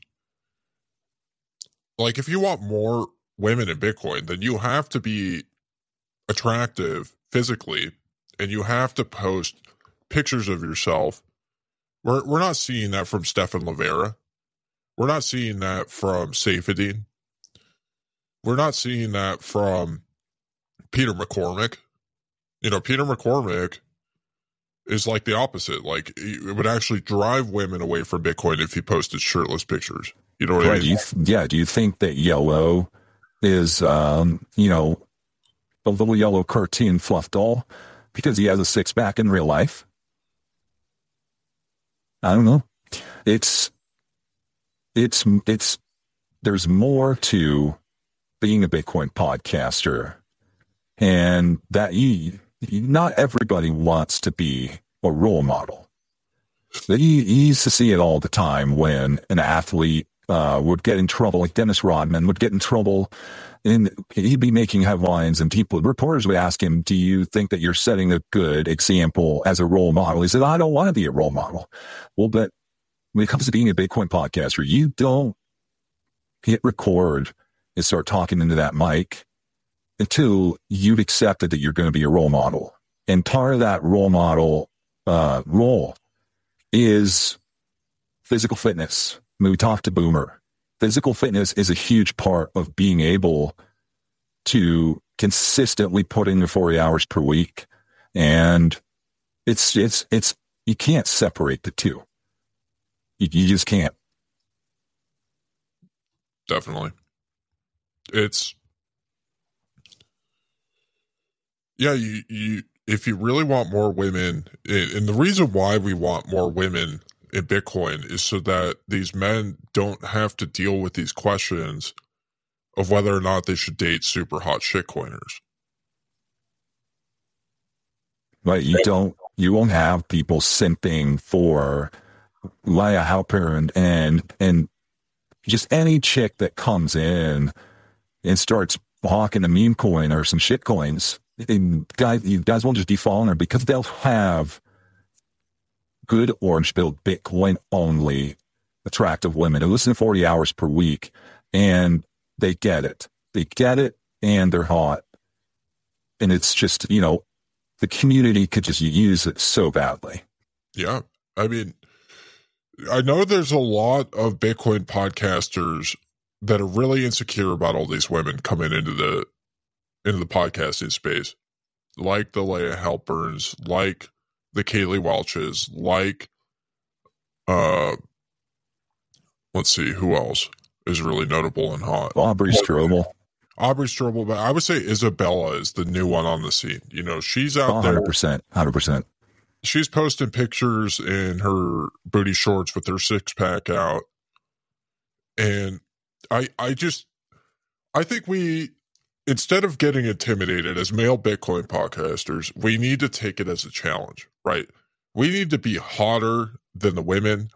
like if you want more women in Bitcoin, then you have to be attractive physically, and you have to post pictures of yourself. We're not seeing that from Stefan Livera. We're not seeing that from Saifedean. We're not seeing that from Peter McCormick. You know, Peter McCormick is like the opposite. Like, it would actually drive women away from Bitcoin if he posted shirtless pictures. You know what I mean? Do you think that Yellow is, you know, a little yellow cartoon fluff doll because he has a 6-pack in real life? I don't know. It's there's more to being a Bitcoin podcaster, and that not everybody wants to be a role model. You used to see it all the time when an athlete would get in trouble, like Dennis Rodman would get in trouble, and he'd be making headlines, and reporters would ask him, do you think that you're setting a good example as a role model? He said, I don't want to be a role model. Well, but when it comes to being a Bitcoin podcaster, you don't hit record and start talking into that mic until you've accepted that you're going to be a role model. And part of that role model role is physical fitness. I mean, we talked to Boomer. Physical fitness is a huge part of being able to consistently put in your 40 hours per week. And it's you can't separate the two. You just can't. Definitely. You if you really want more women, and the reason why we want more women in Bitcoin is so that these men don't have to deal with these questions of whether or not they should date super hot shitcoiners. Right, you won't have people simping for Leia Halpern and just any chick that comes in and starts hawking a meme coin or some shit coins. You guys won't just be following her because they'll have good orange billed Bitcoin only attractive women who listen 40 hours per week, and they get it. They get it, and they're hot. And it's just, you know, the community could just use it so badly. Yeah. I mean, I know there's a lot of Bitcoin podcasters that are really insecure about all these women coming into the podcasting space, like the Leia Halperns, like the Kaylee Welches, like let's see, who else is really notable and hot? Aubrey Strobel, but I would say Isabella is the new one on the scene. You know, she's out 100%. She's posting pictures in her booty shorts with her 6-pack out. And I think we, instead of getting intimidated as male Bitcoin podcasters, we need to take it as a challenge, right? We need to be hotter than the women.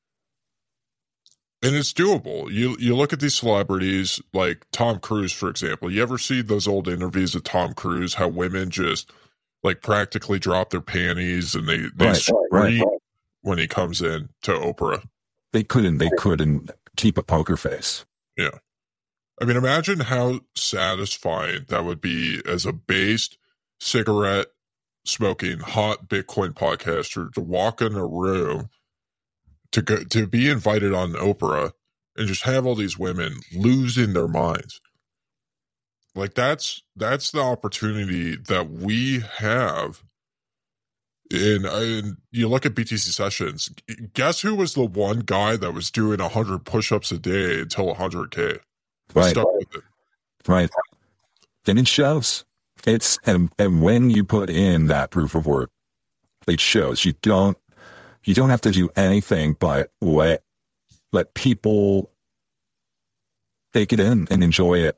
And it's doable. You look at these celebrities like Tom Cruise, for example. You ever see those old interviews of Tom Cruise, how women just like practically drop their panties and they scream when he comes in to Oprah. They couldn't keep a poker face. Yeah. I mean, imagine how satisfying that would be as a based cigarette smoking hot Bitcoin podcaster to walk in a room to be invited on Oprah and just have all these women losing their minds. Like that's the opportunity that we have. And you look at BTC sessions. Guess who was the one guy that was doing 100 push-ups a day until 100K? Right. Stuck with it. Right. And it shows. And when you put in that proof of work, it shows. You don't have to do anything but let people take it in and enjoy it.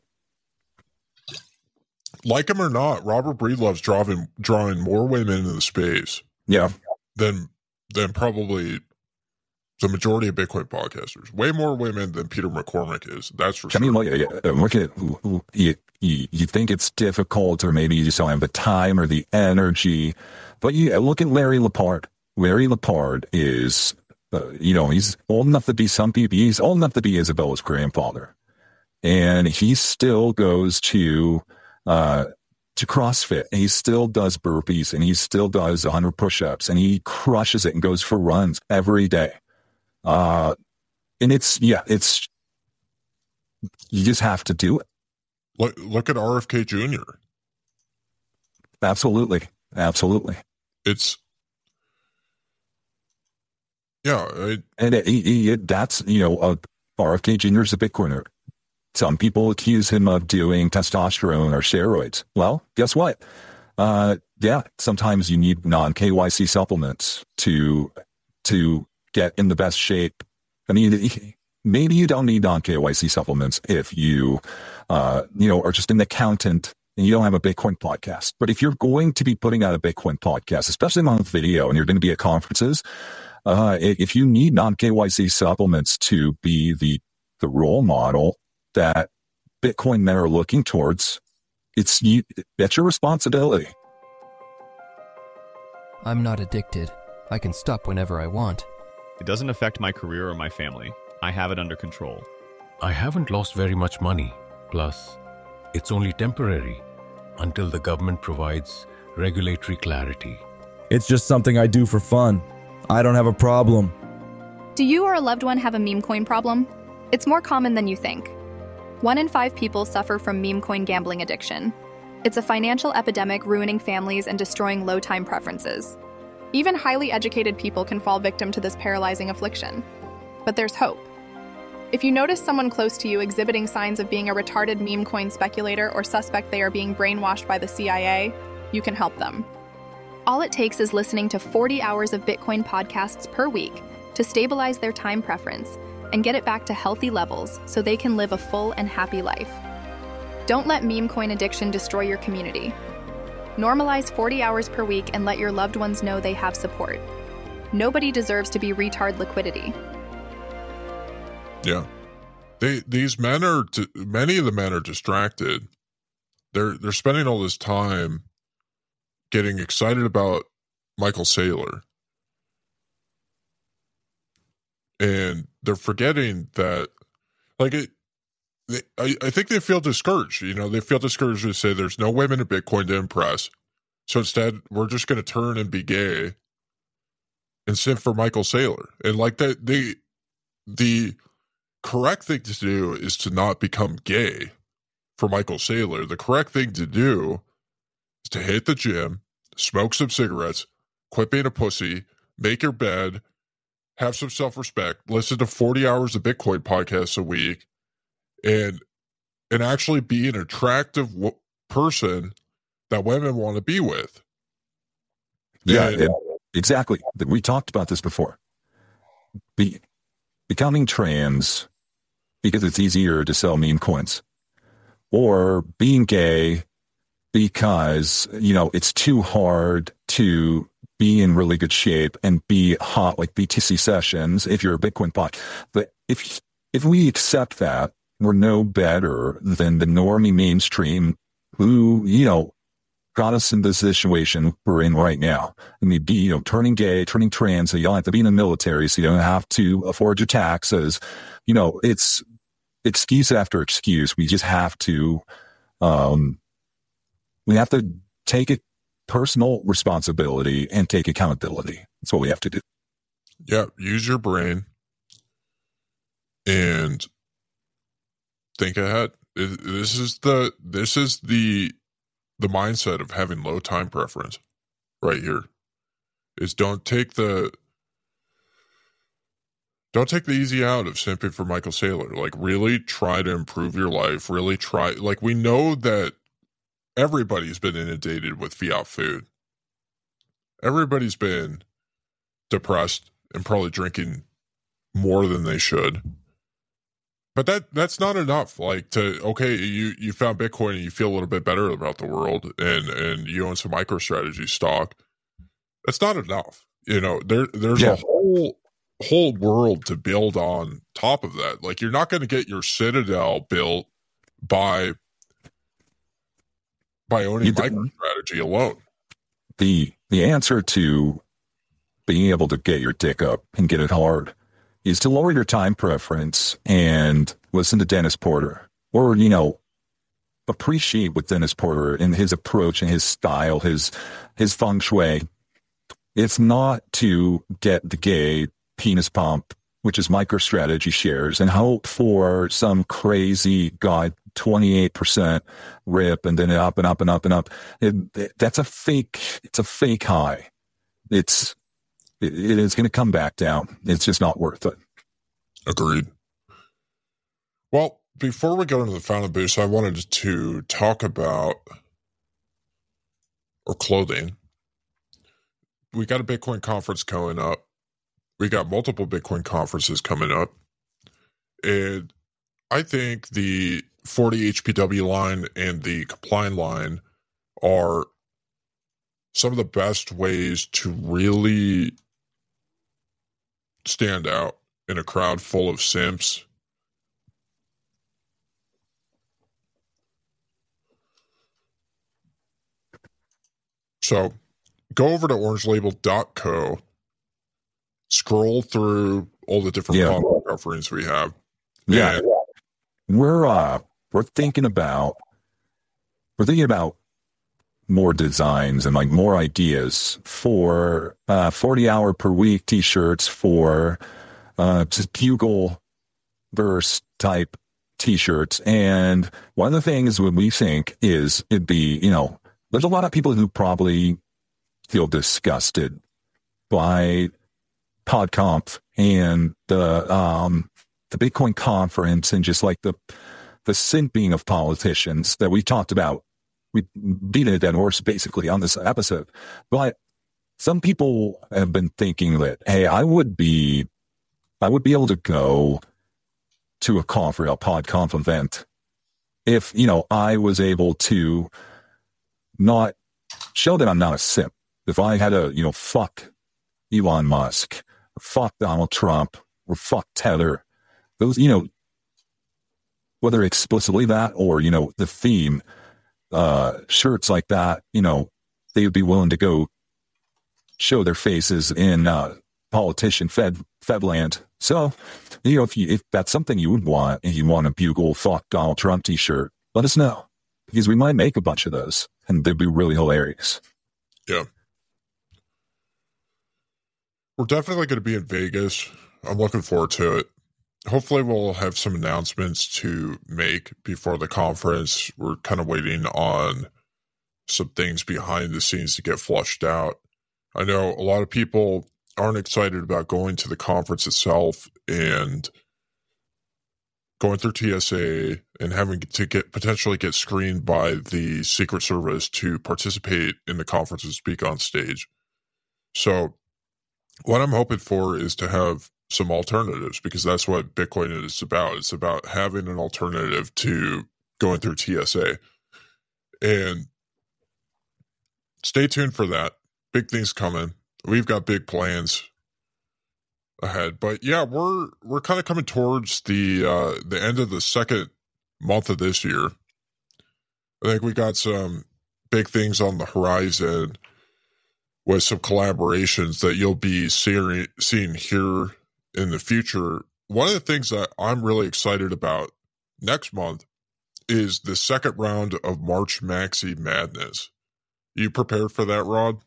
Like him or not, Robert Breedlove's drawing more women into the space. Yeah. Than probably the majority of Bitcoin podcasters. Way more women than Peter McCormick is. That's for sure. I mean, look at you think it's difficult, or maybe you just don't have the time or the energy. But you look at Larry Lepard. Larry Lepard is, he's old enough to be he's old enough to be Isabella's grandfather. And he still goes to CrossFit, and he still does burpees, and he still does 100 push-ups, and he crushes it and goes for runs every day. And it's, you just have to do it. Look at RFK Jr. Absolutely. It's, yeah. That's, RFK Jr. is a Bitcoiner. Some people accuse him of doing testosterone or steroids. Well, guess what? Sometimes you need non-KYC supplements to get in the best shape. I mean, maybe you don't need non-KYC supplements if you, are just an accountant and you don't have a Bitcoin podcast. But if you're going to be putting out a Bitcoin podcast, especially on video, and you're going to be at conferences, if you need non-KYC supplements to be the role model that Bitcoin men are looking towards, that's your responsibility. I'm not addicted. I can stop whenever I want. It doesn't affect my career or my family. I have it under control. I haven't lost very much money. Plus, it's only temporary until the government provides regulatory clarity. It's just something I do for fun. I don't have a problem. Do you or a loved one have a meme coin problem? It's more common than you think. 1 in 5 people suffer from meme coin gambling addiction. It's a financial epidemic ruining families and destroying low time preferences. Even highly educated people can fall victim to this paralyzing affliction. But there's hope. If you notice someone close to you exhibiting signs of being a retarded meme coin speculator or suspect they are being brainwashed by the CIA, you can help them. All it takes is listening to 40 hours of Bitcoin podcasts per week to stabilize their time preference and get it back to healthy levels so they can live a full and happy life. Don't let meme coin addiction destroy your community. Normalize 40 hours per week and let your loved ones know they have support. Nobody deserves to be retard liquidity. Yeah. These men are, many of the men are distracted. They're spending all this time getting excited about Michael Saylor. And they're forgetting that, I think they feel discouraged. They feel discouraged to say there's no women in Bitcoin to impress. So instead, we're just going to turn and be gay and simp for Michael Saylor. And the correct thing to do is to not become gay for Michael Saylor. The correct thing to do is to hit the gym, smoke some cigarettes, quit being a pussy, make your bed, have some self-respect, listen to 40 hours of Bitcoin podcasts a week, and actually be an attractive person that women want to be with. Exactly. We talked about this before. Becoming trans because it's easier to sell meme coins, or being gay because, it's too hard to be in really good shape and be hot like BTC Sessions if you're a Bitcoin bot. But if we accept that, we're no better than the normie mainstream who, got us in the situation we're in right now. I mean, turning gay, turning trans, so you don't have to be in the military, so you don't have to afford your taxes. It's excuse after excuse. We just have to, take it personal responsibility and take accountability. That's what we have to do. Yeah, use your brain and think ahead. This is the mindset of having low time preference right here. Is don't take the easy out of simping for Michael Saylor. Really try to improve your life. Really try. We know that everybody's been inundated with fiat food. Everybody's been depressed and probably drinking more than they should. But that's not enough. You found Bitcoin and you feel a little bit better about the world and you own some MicroStrategy stock. That's not enough. There's a whole world to build on top of that. You're not going to get your Citadel built by owning MicroStrategy alone. The answer to being able to get your dick up and get it hard is to lower your time preference and listen to Dennis Porter, or, appreciate what Dennis Porter and his approach and his style, his feng shui. It's not to get the gay penis pump, which is MicroStrategy shares, and hope for some crazy 28% rip and then up and up and up and up. That's a fake. It's a fake high. It is going to come back down. It's just not worth it. Agreed. Well, before we go into the Fountain Boost, I wanted to talk about our clothing. We got a Bitcoin conference coming up. We got multiple Bitcoin conferences coming up. And I think the 40 HPW line and the Compline line are some of the best ways to really stand out in a crowd full of simps. So go over to orangelabel.co, scroll through all the different product offerings we have. Yeah. We're thinking about more designs and like more ideas for 40-hour per week t-shirts, for just bugle verse type t-shirts. And one of the things what we think is it'd be, there's a lot of people who probably feel disgusted by PodConf and the Bitcoin conference and just like the simping of politicians that we talked about. We beat a dead horse basically on this episode. But some people have been thinking that, hey, I would be able to go to a PodConf event if, I was able to not show that I'm not a simp. If I had to, fuck Elon Musk, or fuck Donald Trump, or fuck Tether, those, whether explicitly that or, the theme, shirts like that, they would be willing to go show their faces in politician Fedland. So, if that's something you would want, and you want a bugle fuck Donald Trump t-shirt, let us know, because we might make a bunch of those and they'd be really hilarious. Yeah. We're definitely going to be in Vegas. I'm looking forward to it. Hopefully we'll have some announcements to make before the conference. We're kind of waiting on some things behind the scenes to get flushed out. I know a lot of people aren't excited about going to the conference itself and going through TSA and having to potentially get screened by the Secret Service to participate in the conference and speak on stage. So what I'm hoping for is to have some alternatives, because that's what Bitcoin is about. It's about having an alternative to going through TSA. And stay tuned for that. Big things coming. We've got big plans ahead. But yeah, we're kind of coming towards the end of the second month of this year. I think we got some big things on the horizon with some collaborations that you'll be seeing here in the future. One of the things that I'm really excited about next month is the second round of March Maxi Madness. You prepared for that, Rod?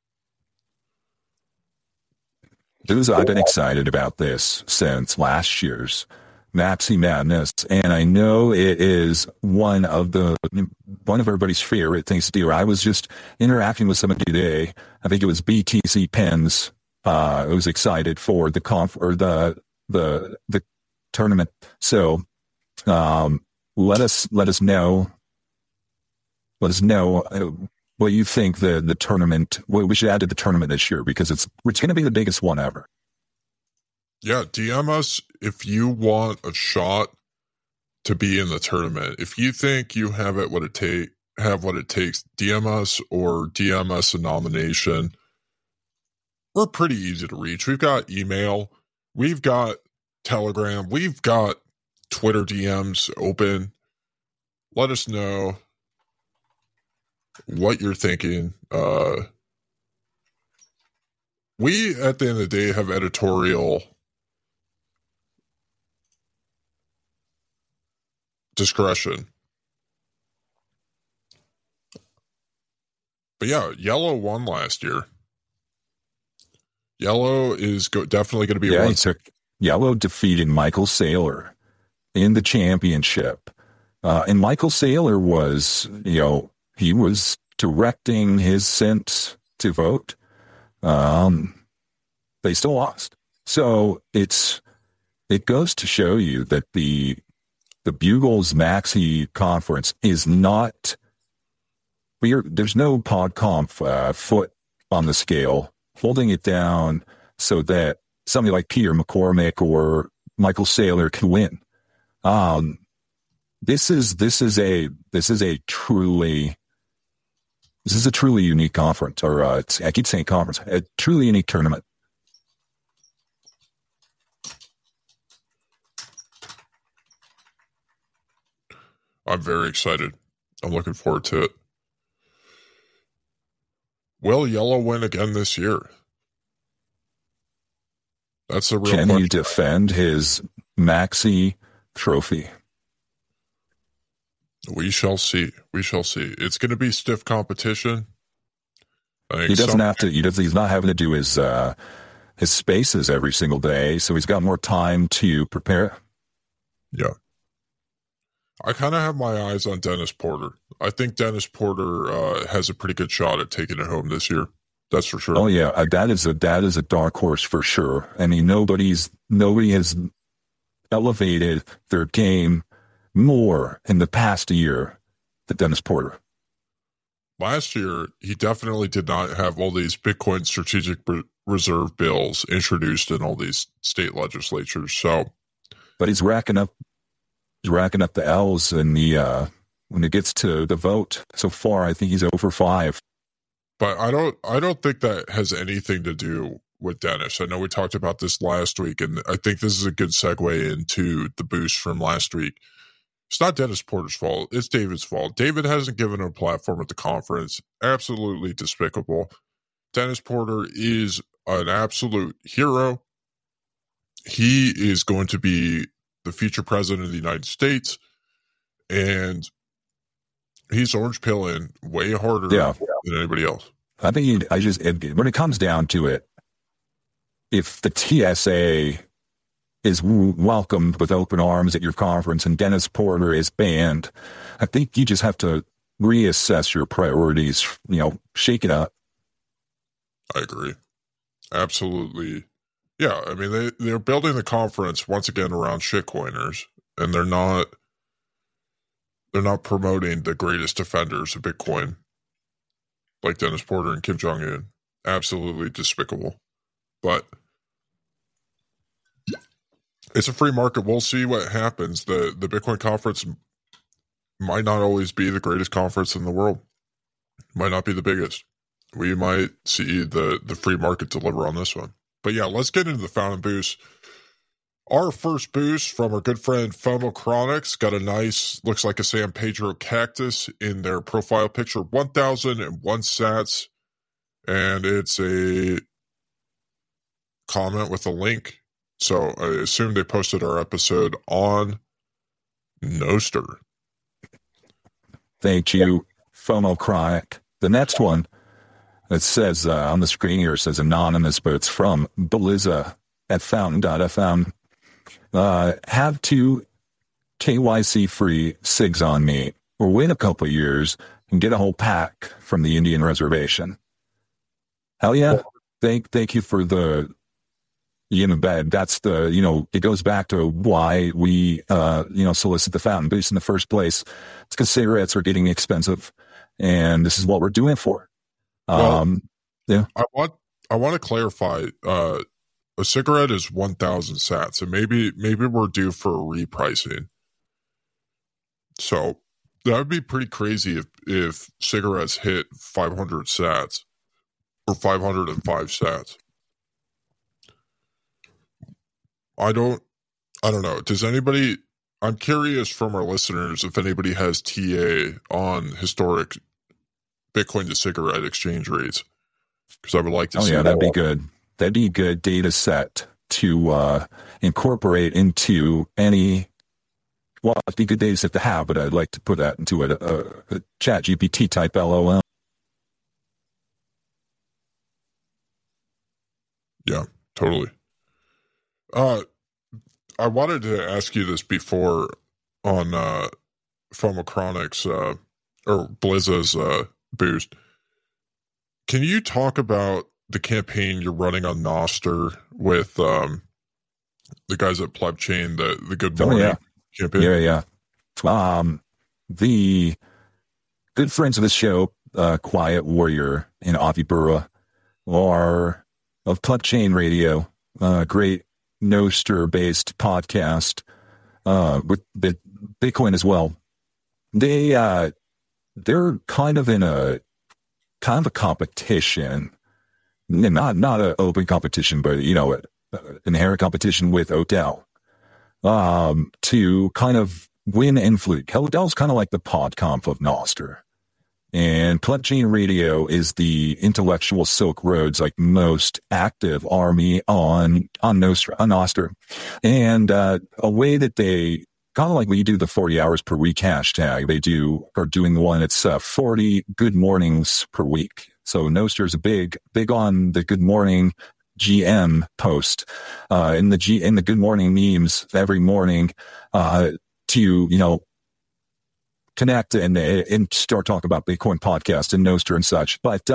I've been excited about this since last year's Maxi Madness, and I know it is one of everybody's favorite things to do. I was just interacting with somebody today. I think it was BTC Pens. I was excited for the the tournament. So, let us know what you think the tournament, what we should add to the tournament this year, because it's going to be the biggest one ever. Yeah, DM us if you want a shot to be in the tournament. If you think you have what it takes, DM us or DM us a nomination. We're pretty easy to reach. We've got email, we've got Telegram, we've got Twitter DMs open. Let us know what you're thinking. we, at the end of the day, have editorial discretion. But yeah, Yellow won last year. Yellow is definitely going to be yeah, one. He took Yellow defeated Michael Saylor in the championship. And Michael Saylor was, he was directing his scent to vote. They still lost. So it goes to show you that the Bugles Maxi conference is not, there's no PodConf foot on the scale holding it down so that somebody like Peter McCormick or Michael Saylor can win. This is a truly unique conference, or I keep saying conference, a truly unique tournament. I'm very excited. I'm looking forward to it. Will Yellow win again this year? That's the real question. Can he defend his Maxi trophy? We shall see. We shall see. It's going to be stiff competition. He doesn't have to. He's not having to do his spaces every single day, so he's got more time to prepare. Yeah. I kind of have my eyes on Dennis Porter. I think Dennis Porter has a pretty good shot at taking it home this year. That's for sure. Oh yeah, that is a dark horse for sure. I mean, nobody has elevated their game more in the past year than Dennis Porter. Last year, he definitely did not have all these Bitcoin strategic reserve bills introduced in all these state legislatures. So, but he's racking up the L's in the when it gets to the vote. So far, I think he's over 5. But I don't think that has anything to do with Dennis. I know we talked about this last week, and I think this is a good segue into the boost from last week. It's not Dennis Porter's fault. It's David's fault. David hasn't given him a platform at the conference. Absolutely despicable. Dennis Porter is an absolute hero. He is going to be the future president of the United States, and he's orange pilling way harder than anybody else. I think when it comes down to it, if the TSA is welcomed with open arms at your conference and Dennis Porter is banned, I think you just have to reassess your priorities, shake it up. I agree. Absolutely. Yeah, I mean, they're building the conference once again around shitcoiners, and they're not promoting the greatest defenders of Bitcoin like Dennis Porter and Kim Jong-un. Absolutely despicable. But it's a free market. We'll see what happens. The Bitcoin conference might not always be the greatest conference in the world. Might not be the biggest. We might see the free market deliver on this one. But yeah, let's get into the fountain boost. Our first boost from our good friend FOMO Chronics got a nice, looks like a San Pedro cactus in their profile picture, 1,001 sats. And it's a comment with a link. So I assume they posted our episode on Nostr. Thank you, FOMO Chronic. The next one, it says on the screen here, it says anonymous, but it's from Beliza at fountain.fm. Have 2 KYC free SIGs on me, or wait a couple of years and get a whole pack from the Indian reservation. Hell yeah. Thank you for the bed. That's it goes back to why we, solicit the fountain boost in the first place. It's because cigarettes are getting expensive, and this is what we're doing it for. Yeah. I want to clarify, a cigarette is 1,000 sats, and maybe we're due for a repricing. So that would be pretty crazy if cigarettes hit 500 sats or 505 sats. I don't know. Does anybody, I'm curious from our listeners if anybody has TA on historic Bitcoin to cigarette exchange rates, because I would like to see that'd be good. that'd be a good data set to incorporate into any. Well, it'd be a good data set to have, but I'd like to put that into a chat GPT type LLM. Yeah, totally. I wanted to ask you this before on Fomochronic's or Blizza's boost. Can you talk about the campaign you're running on Nostr with the guys at PlebChain, the Good Morning campaign? Yeah. The good friends of the show, Quiet Warrior and Avi Burra, are of PlebChain Radio, great Nostr-based podcast with Bitcoin as well. They're kind of in a competition, not an open competition, but an inherent competition with Odell to kind of win influence. Odell's kind of like the PodConf of Nostr. And PlebChain Radio is the intellectual Silk Road's like most active army on Nostr. And a way that they kind of like when you do the 40 hours per week hashtag, are doing the one that's 40 good mornings per week. So Nostr's big on the good morning GM post in the good morning memes every morning to connect and start talking about Bitcoin podcast and Nostr and such. But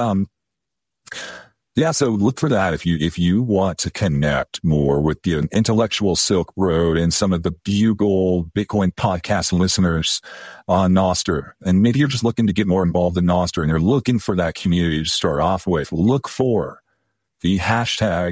so look for that if you want to connect more with the intellectual Silk Road and some of the Bugle Bitcoin podcast listeners on Nostr. And maybe you're just looking to get more involved in Nostr and you're looking for that community to start off with. Look for the hashtag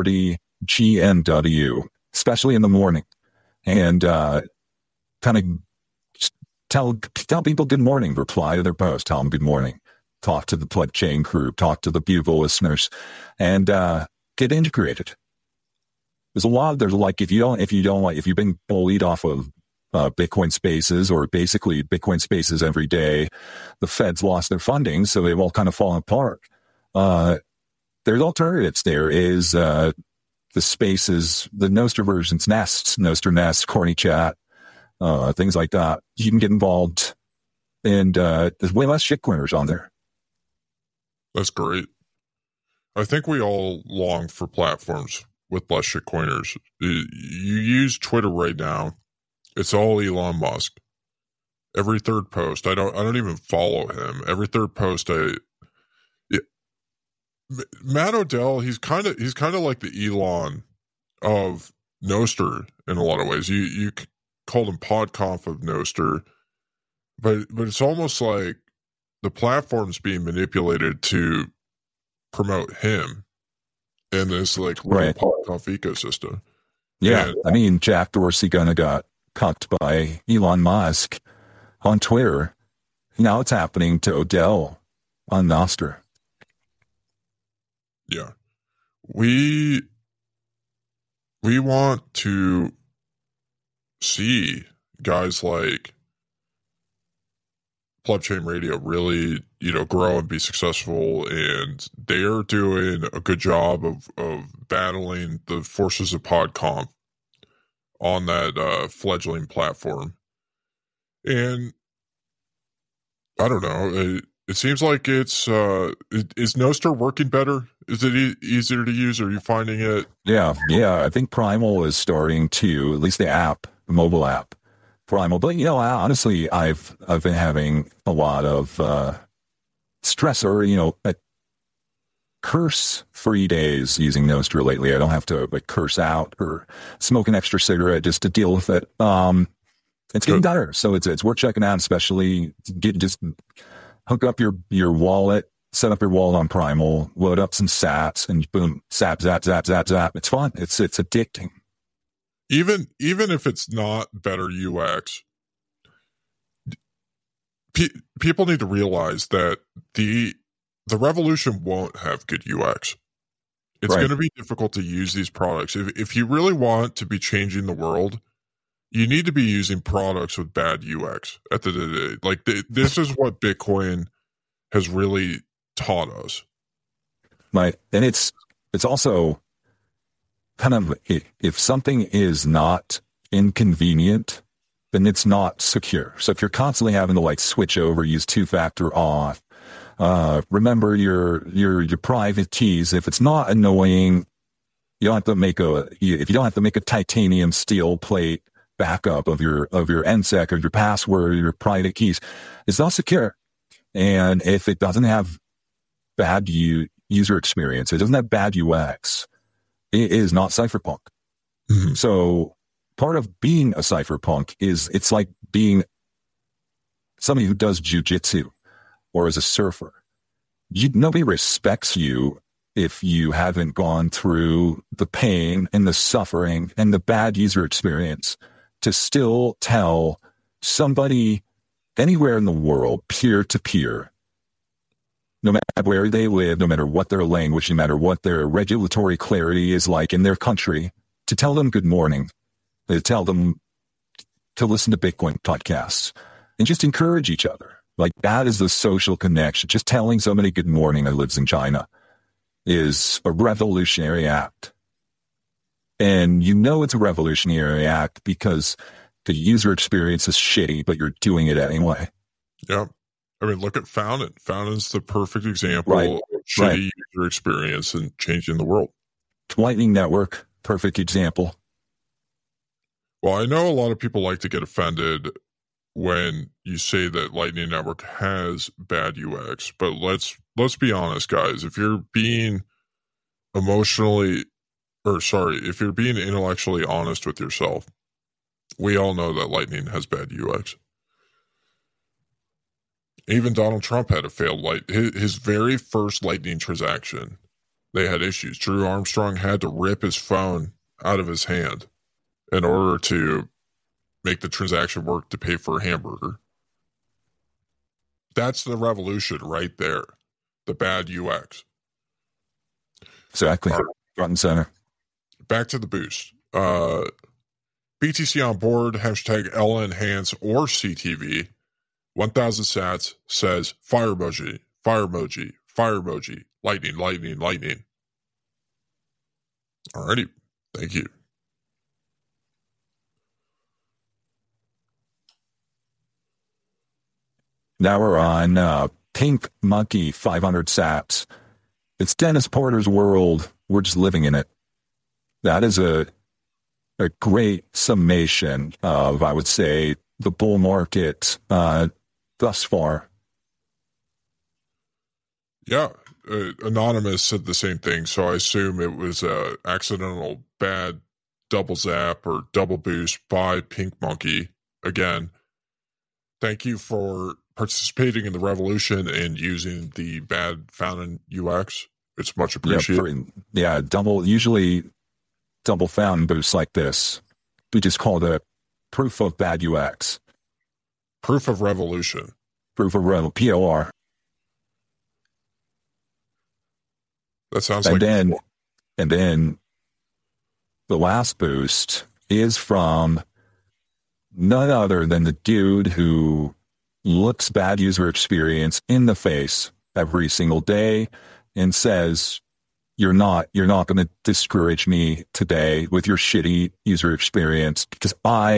40GNW, especially in the morning. And kind of tell people good morning, reply to their post, tell them good morning, talk to the PlebChain group, talk to the Bugle listeners, and get integrated. There's like if you've been bullied off of Bitcoin Spaces or basically Bitcoin Spaces every day, the Feds lost their funding, so they've all kind of fallen apart. There's alternatives. There is the Spaces, the Nostr versions, Nests, Nostr Nest, Corny Chat, things like that. You can get involved, and there's way less shitcoiners on there. That's great. I think we all long for platforms with less shitcoiners. You use Twitter right now. It's all Elon Musk. Every third post, I don't even follow him. Every third post, Matt Odell, he's kind of like the Elon of Nostr in a lot of ways. You called him PodConf of Nostr, but it's almost like the platform's being manipulated to promote him in this like little PodConf ecosystem. Yeah, and, Jack Dorsey kind of got cucked by Elon Musk on Twitter. Now it's happening to Odell on Nostr. Yeah, we want to see guys like PlebChain Radio really, grow and be successful, and they are doing a good job of battling the forces of PodConf on that fledgling platform. And I don't know, it seems like is Nostr working better? Is it easier to use? Are you finding it? Yeah. I think Primal is starting to, at least the mobile app, Primal. But honestly, I've been having a lot of stressor. Curse-free days using Nostr lately. I don't have to curse out or smoke an extra cigarette just to deal with it. It's getting better, so it's worth checking out. Especially just hook up your wallet. Set up your wallet on Primal, load up some sats, and boom, zap. It's fun. It's addicting. Even if it's not better UX, people need to realize that the revolution won't have good UX. It's going to be difficult to use these products. If you really want to be changing the world, you need to be using products with bad UX. At the end of the day, like this is what Bitcoin has really taught us. Right. And it's it's also kind of, if something is not inconvenient, then it's not secure. So if you're constantly having to like switch over, use two-factor auth, remember your private keys. If it's not annoying, you don't have to make if you don't have to make a titanium steel plate backup of your NSEC or your password, your private keys, it's not secure. And if it doesn't have bad user experience, it doesn't have bad UX, it is not cypherpunk. Mm-hmm. So part of being a cypherpunk is it's like being somebody who does jujitsu or is a surfer. Nobody respects you if you haven't gone through the pain and the suffering and the bad user experience to still tell somebody anywhere in the world, peer to peer, no matter where they live, no matter what their language, no matter what their regulatory clarity is like in their country, to tell them good morning, to tell them to listen to Bitcoin podcasts and just encourage each other. Like that is the social connection. Just telling somebody good morning that lives in China is a revolutionary act. And you know it's a revolutionary act because the user experience is shitty, but you're doing it anyway. Yeah. I mean, look at Fountain. Fountain's the perfect example of shitty user experience and changing the world. Lightning Network, perfect example. Well, I know a lot of people like to get offended when you say that Lightning Network has bad UX, but let's be honest, guys. If you're being if you're being intellectually honest with yourself, we all know that Lightning has bad UX. Even Donald Trump had a failed his very first Lightning transaction. They had issues. Drew Armstrong had to rip his phone out of his hand in order to make the transaction work to pay for a hamburger. That's the revolution right there. The bad UX. Exactly. Front and center. Back to the boost. BTC on board, hashtag LEnhance or CTV. 1,000 sats says fire emoji, fire emoji, fire emoji, lightning, lightning, lightning. Alrighty. Thank you. Now we're on Pink Monkey 500 sats. It's Dennis Porter's world. We're just living in it. That is a great summation of, I would say, the bull market thus far. Yeah. Anonymous said the same thing, so I assume it was a accidental bad double zap or double boost by Pink Monkey. Again, thank you for participating in the revolution and using the bad Fountain UX. It's much appreciated. Usually double Fountain boosts like this, we just call it proof of bad UX. Proof of revolution. Proof of POR. That sounds and then the last boost is from none other than the dude who looks bad user experience in the face every single day and says, you're not going to discourage me today with your shitty user experience because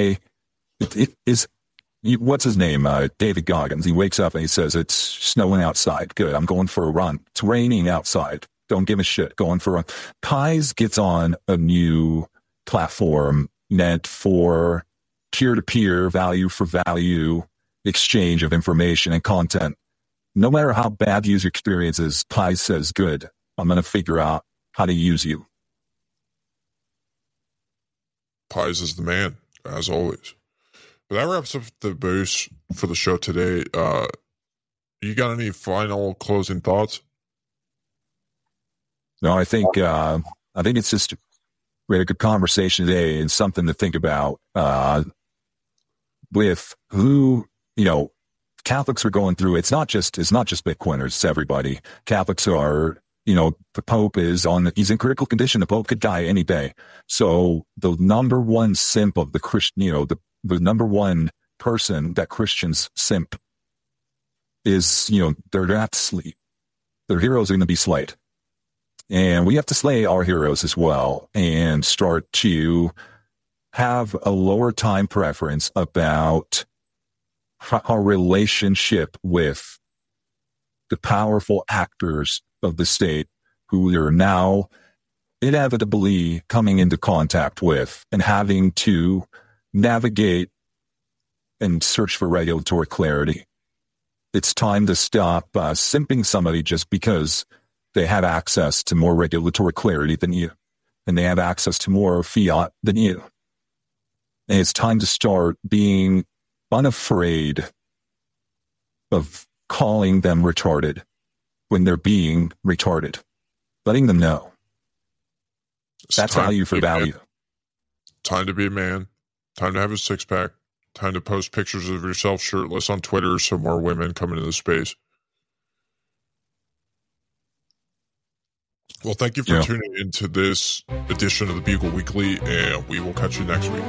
what's his name? David Goggins. He wakes up and he says, it's snowing outside. Good. I'm going for a run. It's raining outside. Don't give a shit. Going for a run. Pies gets on a new platform meant for peer-to-peer, value for value exchange of information and content. No matter how bad user experience is, Pies says, good. I'm going to figure out how to use you. Pies is the man, as always. But that wraps up the boost for the show today. You got any final closing thoughts? No, I think it's just we had a good conversation today and something to think about with who, Catholics are going through. It's not just Bitcoiners, it's everybody. Catholics are, the Pope he's in critical condition. The Pope could die any day. So the number one simp of the Christian, the number one person that Christians simp is, they're at sleep. Their heroes are going to be slayed. And we have to slay our heroes as well and start to have a lower time preference about our relationship with the powerful actors of the state who we are now inevitably coming into contact with and having to navigate and search for regulatory clarity. It's time to stop simping somebody just because they have access to more regulatory clarity than you, and they have access to more fiat than you. And it's time to start being unafraid of calling them retarded when they're being retarded, letting them know. That's value for value. Time to be a man. Time to have a six-pack. Time to post pictures of yourself shirtless on Twitter so more women come into the space. Well, thank you for tuning into this edition of the Bugle Weekly, and we will catch you next week.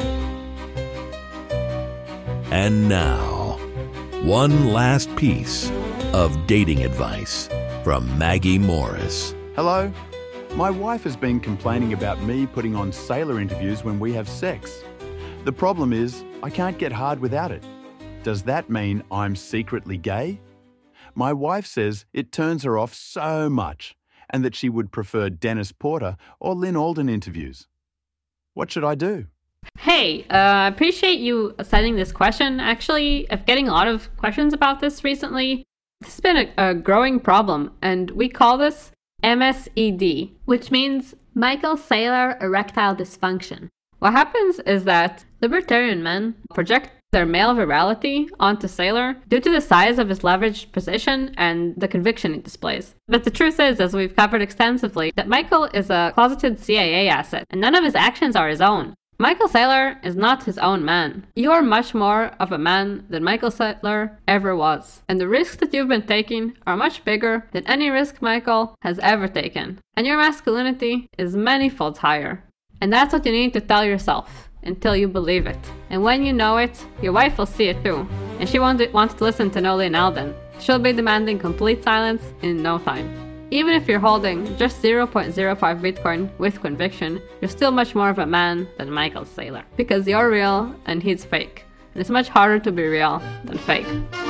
And now, one last piece of dating advice from Maggie Morris. Hello. My wife has been complaining about me putting on sailor interviews when we have sex. The problem is, I can't get hard without it. Does that mean I'm secretly gay? My wife says it turns her off so much, and that she would prefer Dennis Porter or Lynn Alden interviews. What should I do? Hey, I appreciate you sending this question. Actually, I'm getting a lot of questions about this recently. This has been a growing problem, and we call this MSED, which means Michael Saylor Erectile Dysfunction. What happens is that libertarian men project their male virility onto Saylor due to the size of his leveraged position and the conviction he displays. But the truth is, as we've covered extensively, that Michael is a closeted CIA asset, and none of his actions are his own. Michael Saylor is not his own man. You are much more of a man than Michael Saylor ever was. And the risks that you've been taking are much bigger than any risk Michael has ever taken. And your masculinity is many folds higher. And that's what you need to tell yourself until you believe it. And when you know it, your wife will see it too. And she wants to listen to no Lynn Alden. She'll be demanding complete silence in no time. Even if you're holding just 0.05 Bitcoin with conviction, you're still much more of a man than Michael Saylor. Because you're real and he's fake. And it's much harder to be real than fake.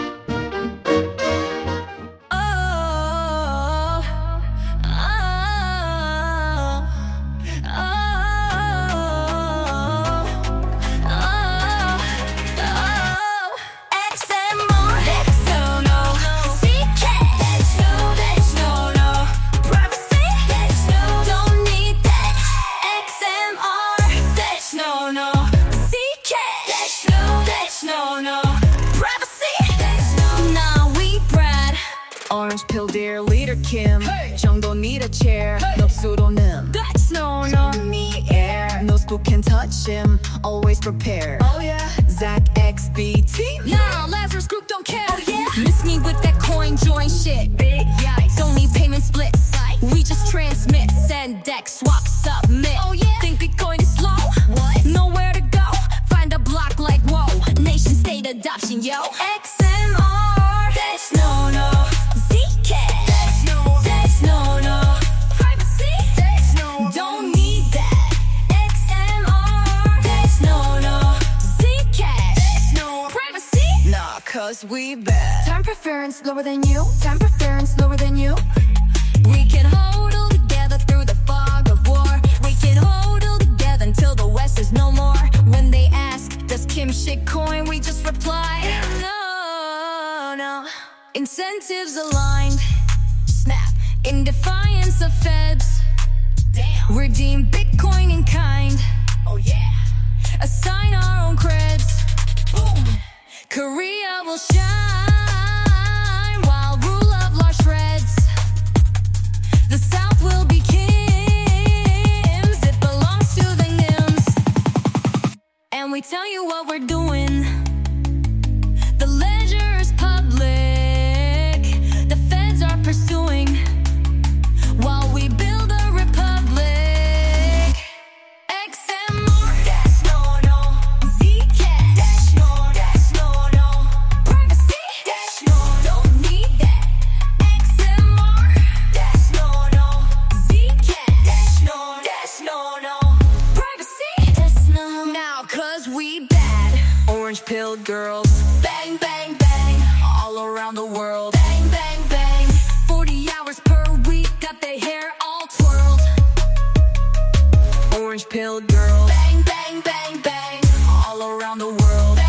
Orange pill dear leader Kim 정도 need a chair no pseudonym that's no me air no spook can touch him always prepared oh yeah Zach XBT nah Lazarus group don't care oh yeah miss me with that coin join shit big yikes don't need payment splits we just transmit send deck swap submit oh yeah think Bitcoin is slow what nowhere to go find a block like whoa nation state adoption yo XMR that's no cause we bad. Time preference lower than you. Time preference lower than you. We can hold all together through the fog of war. We can hold all together until the West is no more. When they ask, does Kim shit coin? We just reply, no. Incentives aligned. Snap. In defiance of feds. Damn. Redeem Bitcoin in kind. Oh yeah. Assign our own creds. Boom. Korea will shine while rule of law shreds. The South will be Kim's, it belongs to the Nims. And we tell you what we're doing. The ledger is public. The feds are pursuing while we build a republic. XMR, that's no. ZK, that's no. Privacy, pilled girls. Bang, bang, bang, all around the world. Bang, bang, bang, 40 hours per week, got their hair all twirled. Orange pilled girls. Bang, bang, bang, bang, all around the world.